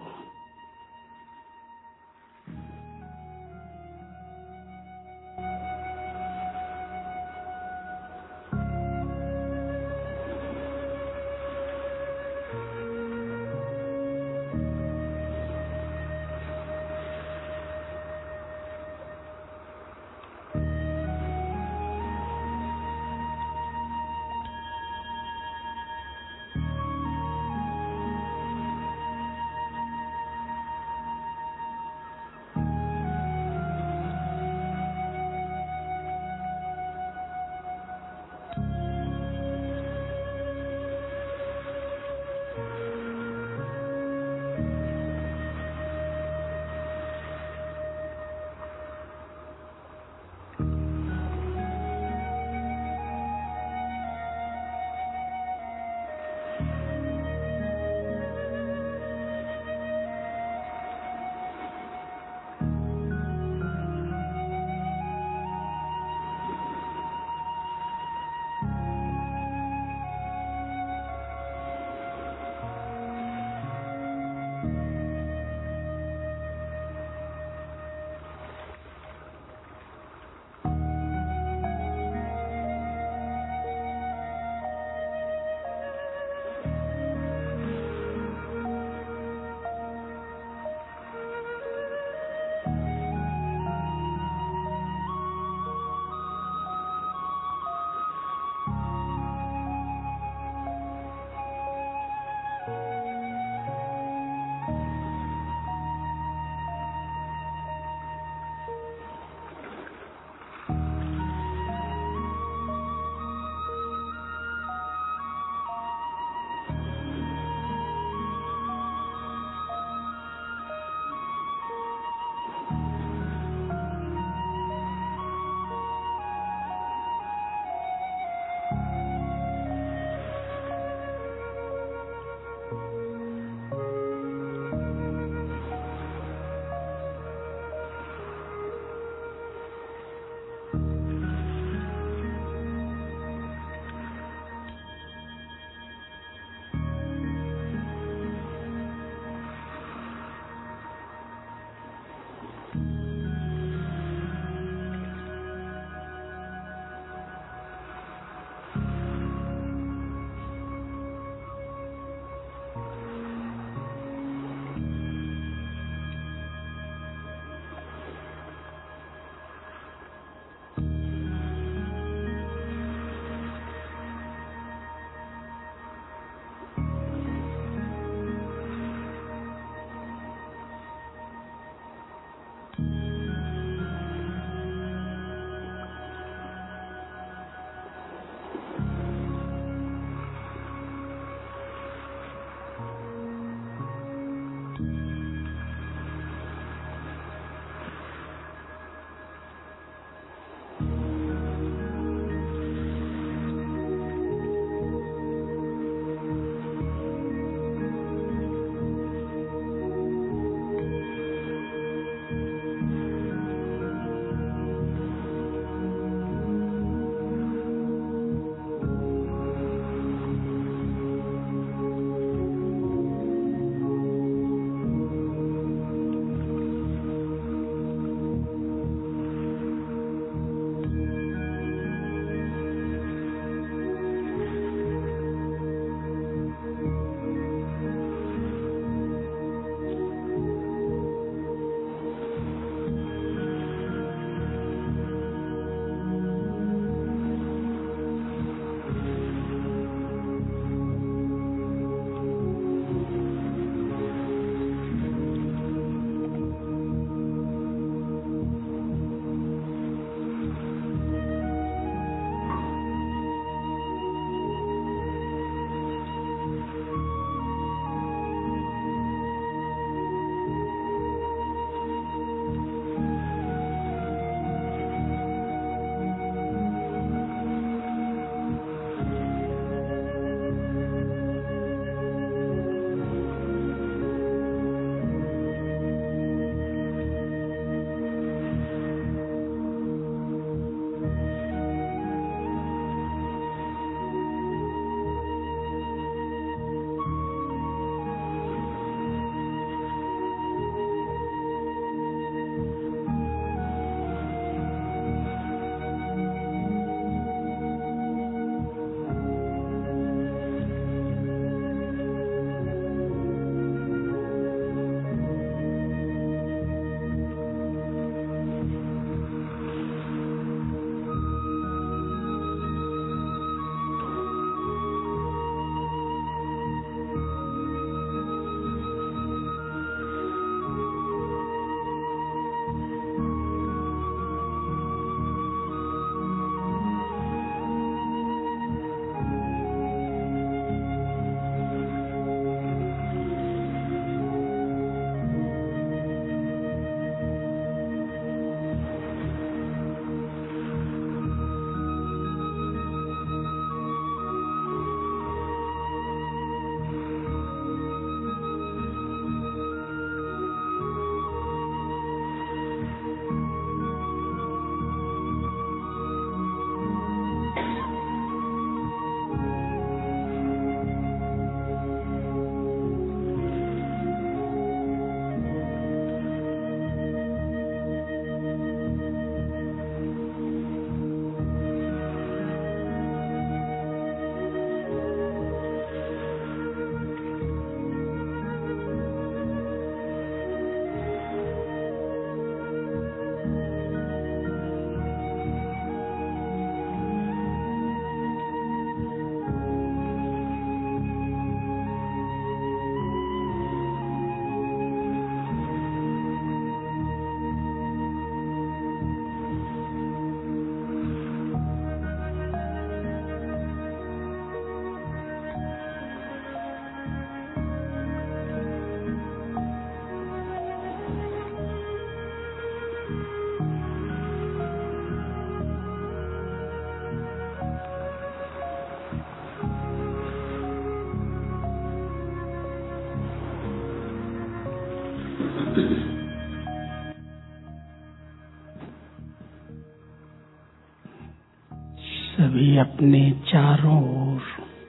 सभी अपने चारों ओर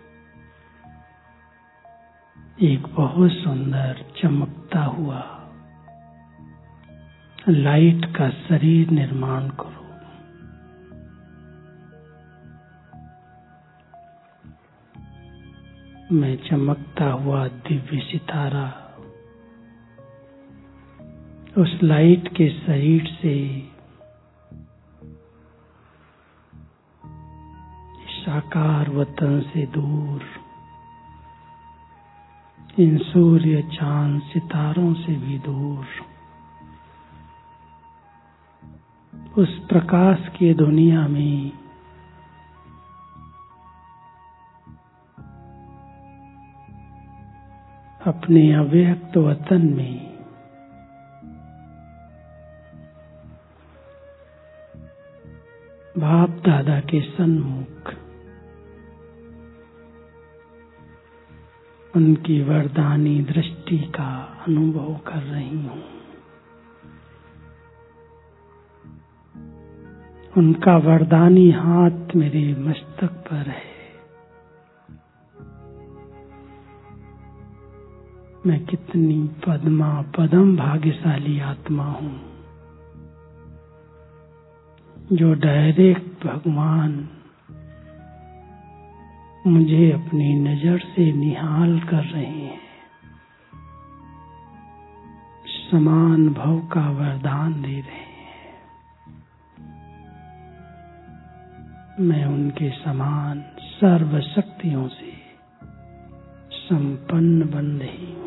एक बहुत सुंदर चमकता हुआ लाइट का शरीर निर्माण करो। मैं चमकता हुआ दिव्य सितारा उस लाइट के शरीर से साकार वतन से दूर, इन सूर्य चांद सितारों से भी दूर, उस प्रकाश की दुनिया में अपने अव्यक्त वतन में बाप दादा के सन्मुख उनकी वरदानी दृष्टि का अनुभव कर रही हूँ। उनका वरदानी हाथ मेरे मस्तक पर है। मैं कितनी पदम भाग्यशाली आत्मा हूँ जो डायरेक्ट भगवान मुझे अपनी नजर से निहाल कर रहे हैं। समान भव का वरदान दे रहे हैं। मैं उनके समान सर्व शक्तियों से संपन्न बन रही हूँ।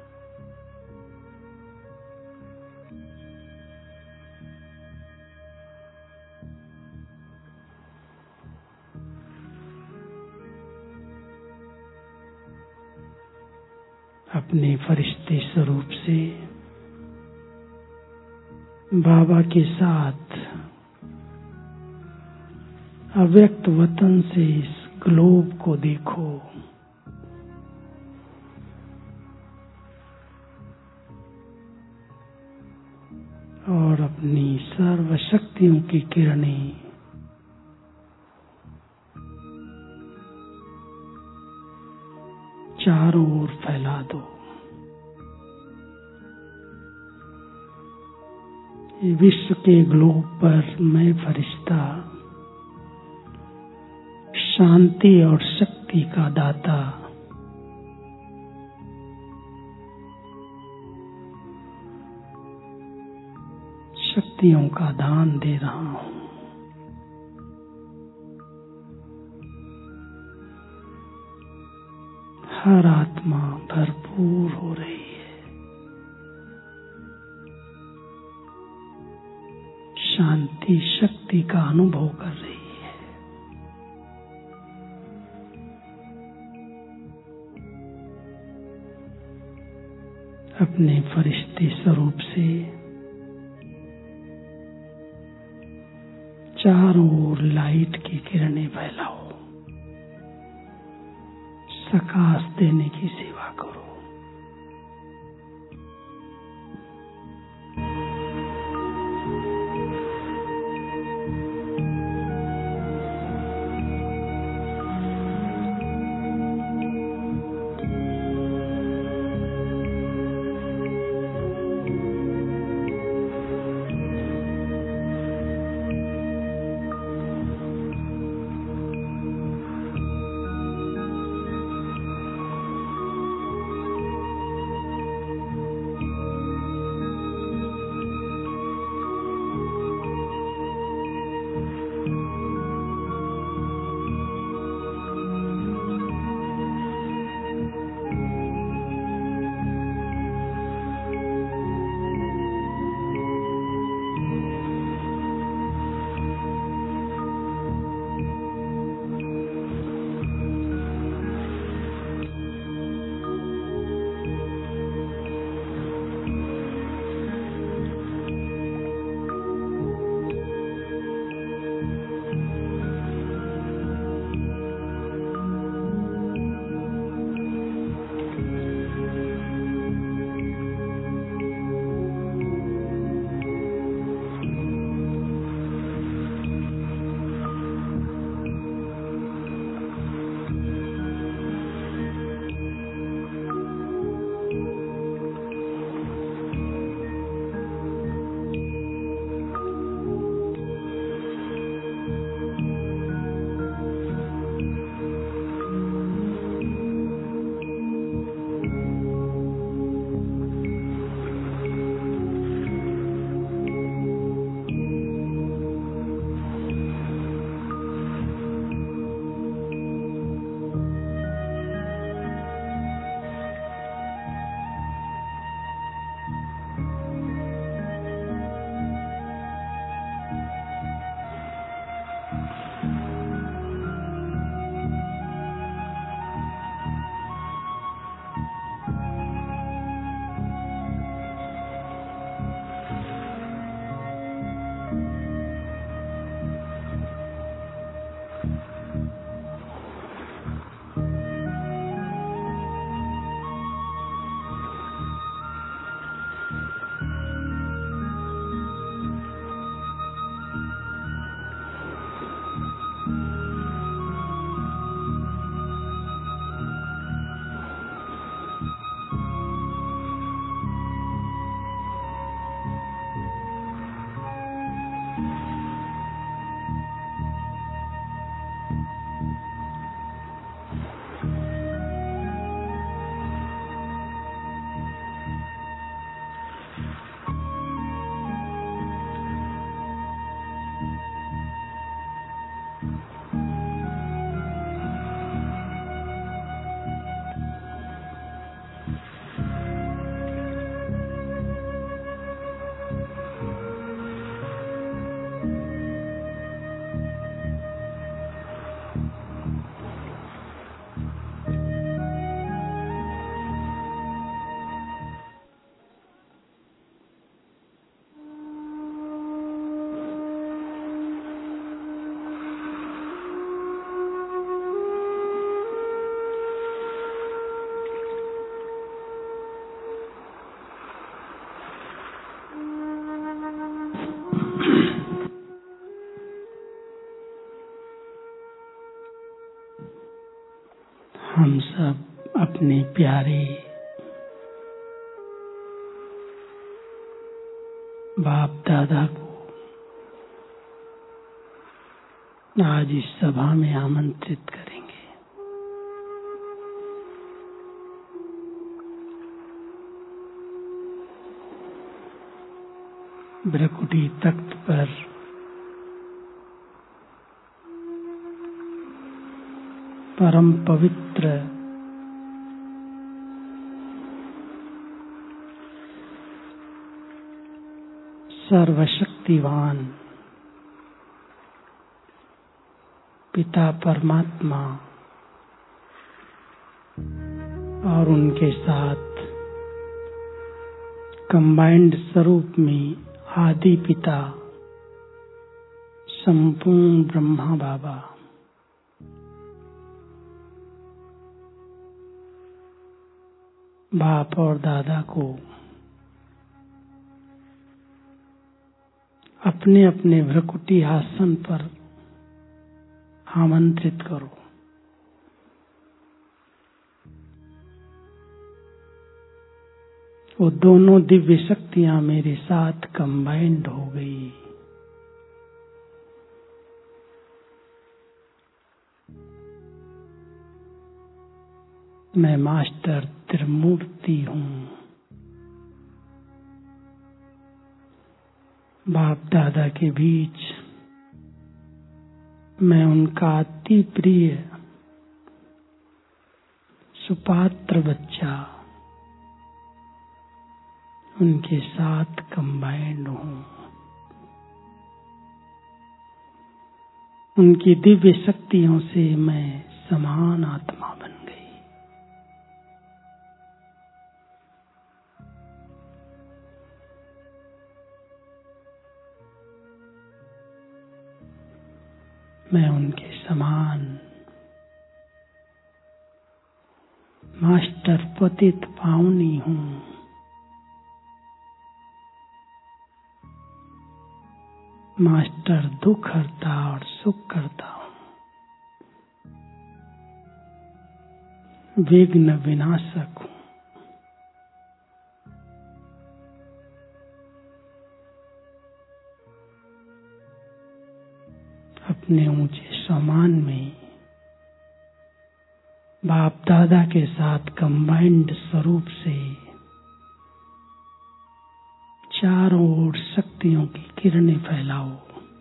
अपने फरिश्ते स्वरूप से बाबा के साथ अव्यक्त वतन से इस ग्लोब को देखो। और अपनी सर्व शक्तियों की किरणें चारों ओर फैला दो। विश्व के ग्लोब पर मैं फरिश्ता शांति और शक्ति का दाता शक्तियों का दान दे रहा हूँ। हर आत्मा भरपूर हो रही है। शांति शक्ति का अनुभव कर रही है। अपने फरिश्ते स्वरूप से चारों ओर लाइट की किरणें फैलाओ। प्रकाश देने की सेवा करो। हम सब अपने प्यारे बाप दादा को आज इस सभा में आमंत्रित करेंगे। भ्रकुटी तख्त पर परम पवित्र सर्वशक्तिवान पिता परमात्मा और उनके साथ कंबाइंड स्वरूप में आदि पिता संपूर्ण ब्रह्मा बाबा बाप और दादा को अपने अपने भ्रकुटी आसन पर आमंत्रित करो। वो दोनों दिव्य शक्तियां मेरे साथ कंबाइंड हो गई। मैं मास्टर त्रिमूर्ति हूँ। बाप दादा के बीच मैं उनका अति प्रिय सुपात्र बच्चा उनके साथ कंबाइंड हूँ। उनकी दिव्य शक्तियों से मैं समान आत्मा बन गई। मैं उनके समान मास्टर पतित पावनी हूँ। मास्टर दुख हरता और सुख करता हूँ। विघ्न विनाशक हूँ। अपने ऊंचे सम्मान में बाप दादा के साथ कंबाइंड स्वरूप से चारों ओर शक्तियों की किरणें फैलाओ।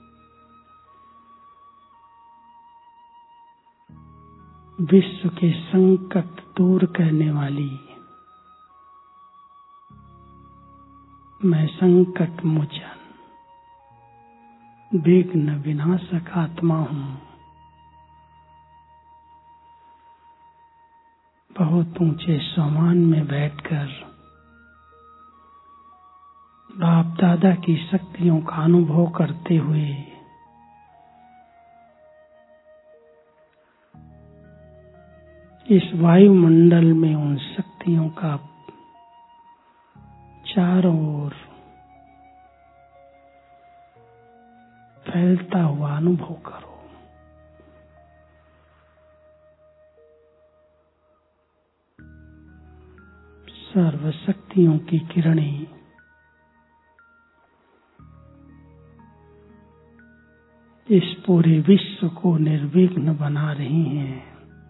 विश्व के संकट दूर करने वाली मैं संकट मोचन विघ्न विनाशक आत्मा हूँ। बहुत ऊंचे सम्मान में बैठकर बाप दादा की शक्तियों का अनुभव करते हुए इस वायुमंडल में उन शक्तियों का चारों ओर फैलता हुआ अनुभव करो। सर्व शक्तियों की किरणें इस पूरे विश्व को निर्विघ्न बना रही हैं।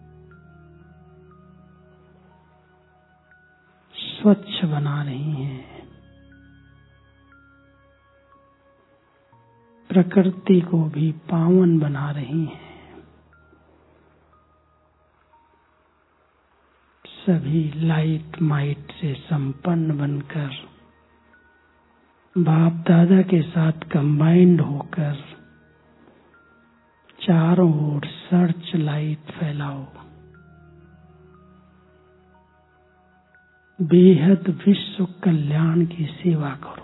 स्वच्छ बना रही हैं। प्रकृति को भी पावन बना रही हैं। सभी लाइट माइट से संपन्न बनकर बाप दादा के साथ कंबाइंड होकर चारों ओर सर्च लाइट फैलाओ। बेहद विश्व कल्याण की सेवा करो।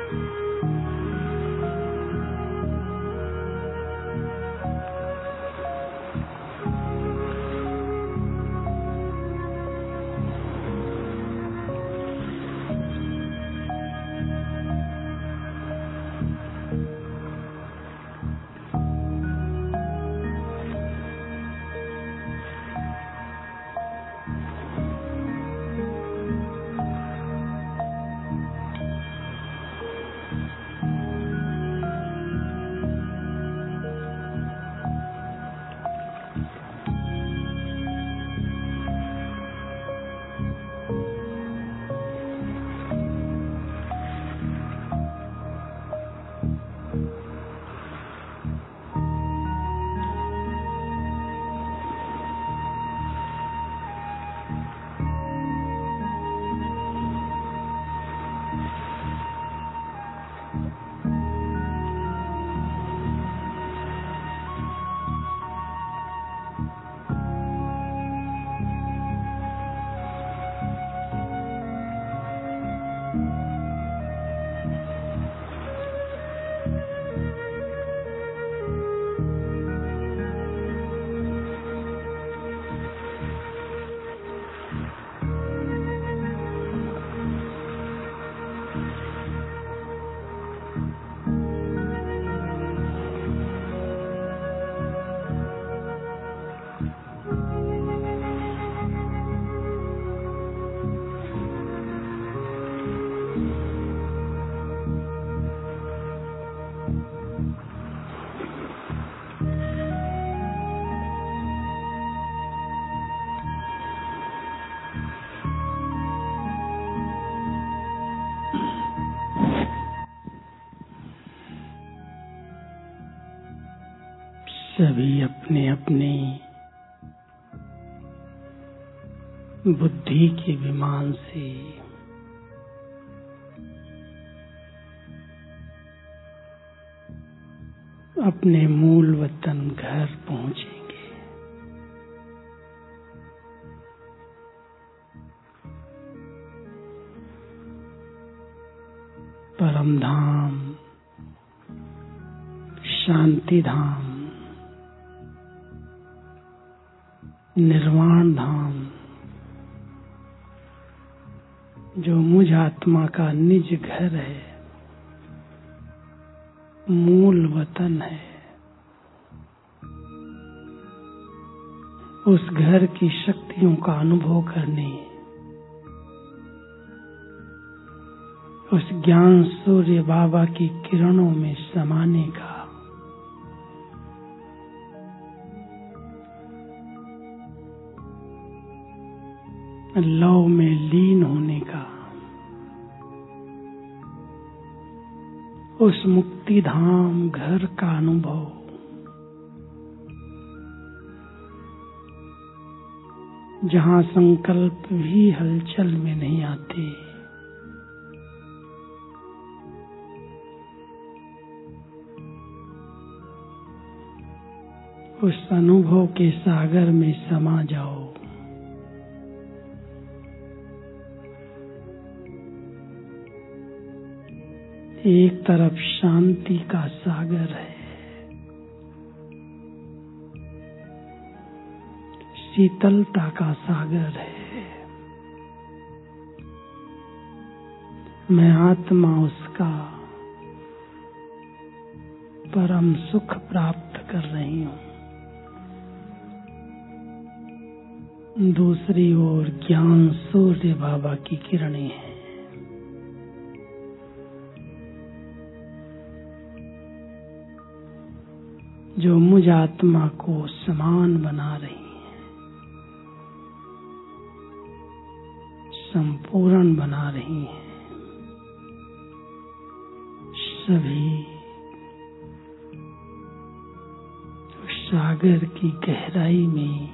सभी अपने अपने बुद्धि के विमान से अपने मूल वतन घर पहुंचेंगे। परम धाम, शांति धाम, निर्वाण धाम, जो मुझ आत्मा का निज घर है, मूल वतन है, उस घर की शक्तियों का अनुभव करने, उस ज्ञान सूर्य बाबा की किरणों में समाने का लव में लीन होने का, उस मुक्ति धाम घर का अनुभव, जहाँ संकल्प भी हलचल में नहीं आते, उस अनुभव के सागर में समा जाओ। एक तरफ शांति का सागर है, शीतलता का सागर है, मैं आत्मा उसका परम सुख प्राप्त कर रही हूँ। दूसरी ओर ज्ञान सूर्य बाबा की किरणें हैं, जो मुझ आत्मा को समान बना रही हैं, संपूर्ण बना रही हैं। सभी सागर की गहराई में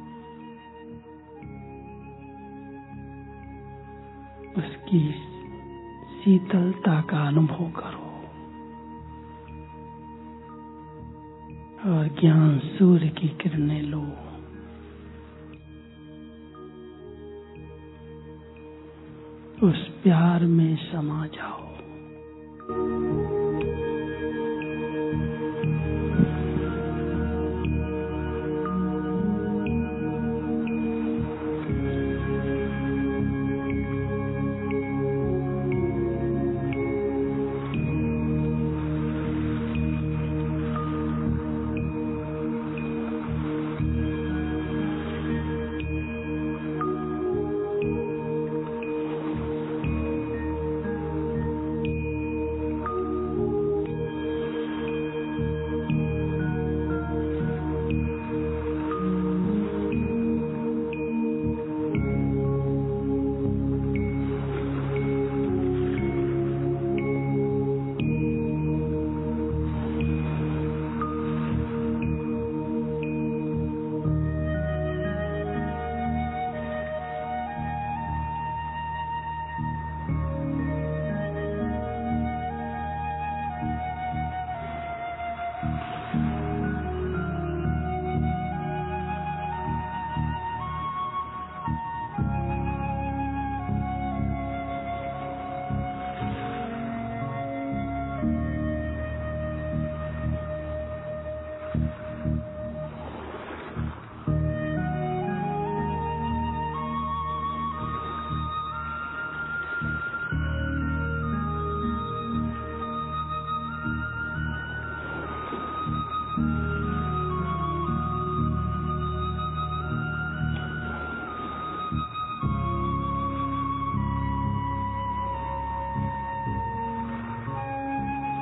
उसकी शीतलता का अनुभव करो और ज्ञान सूर्य की किरणें लो। उस प्यार में समा जाओ।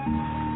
है।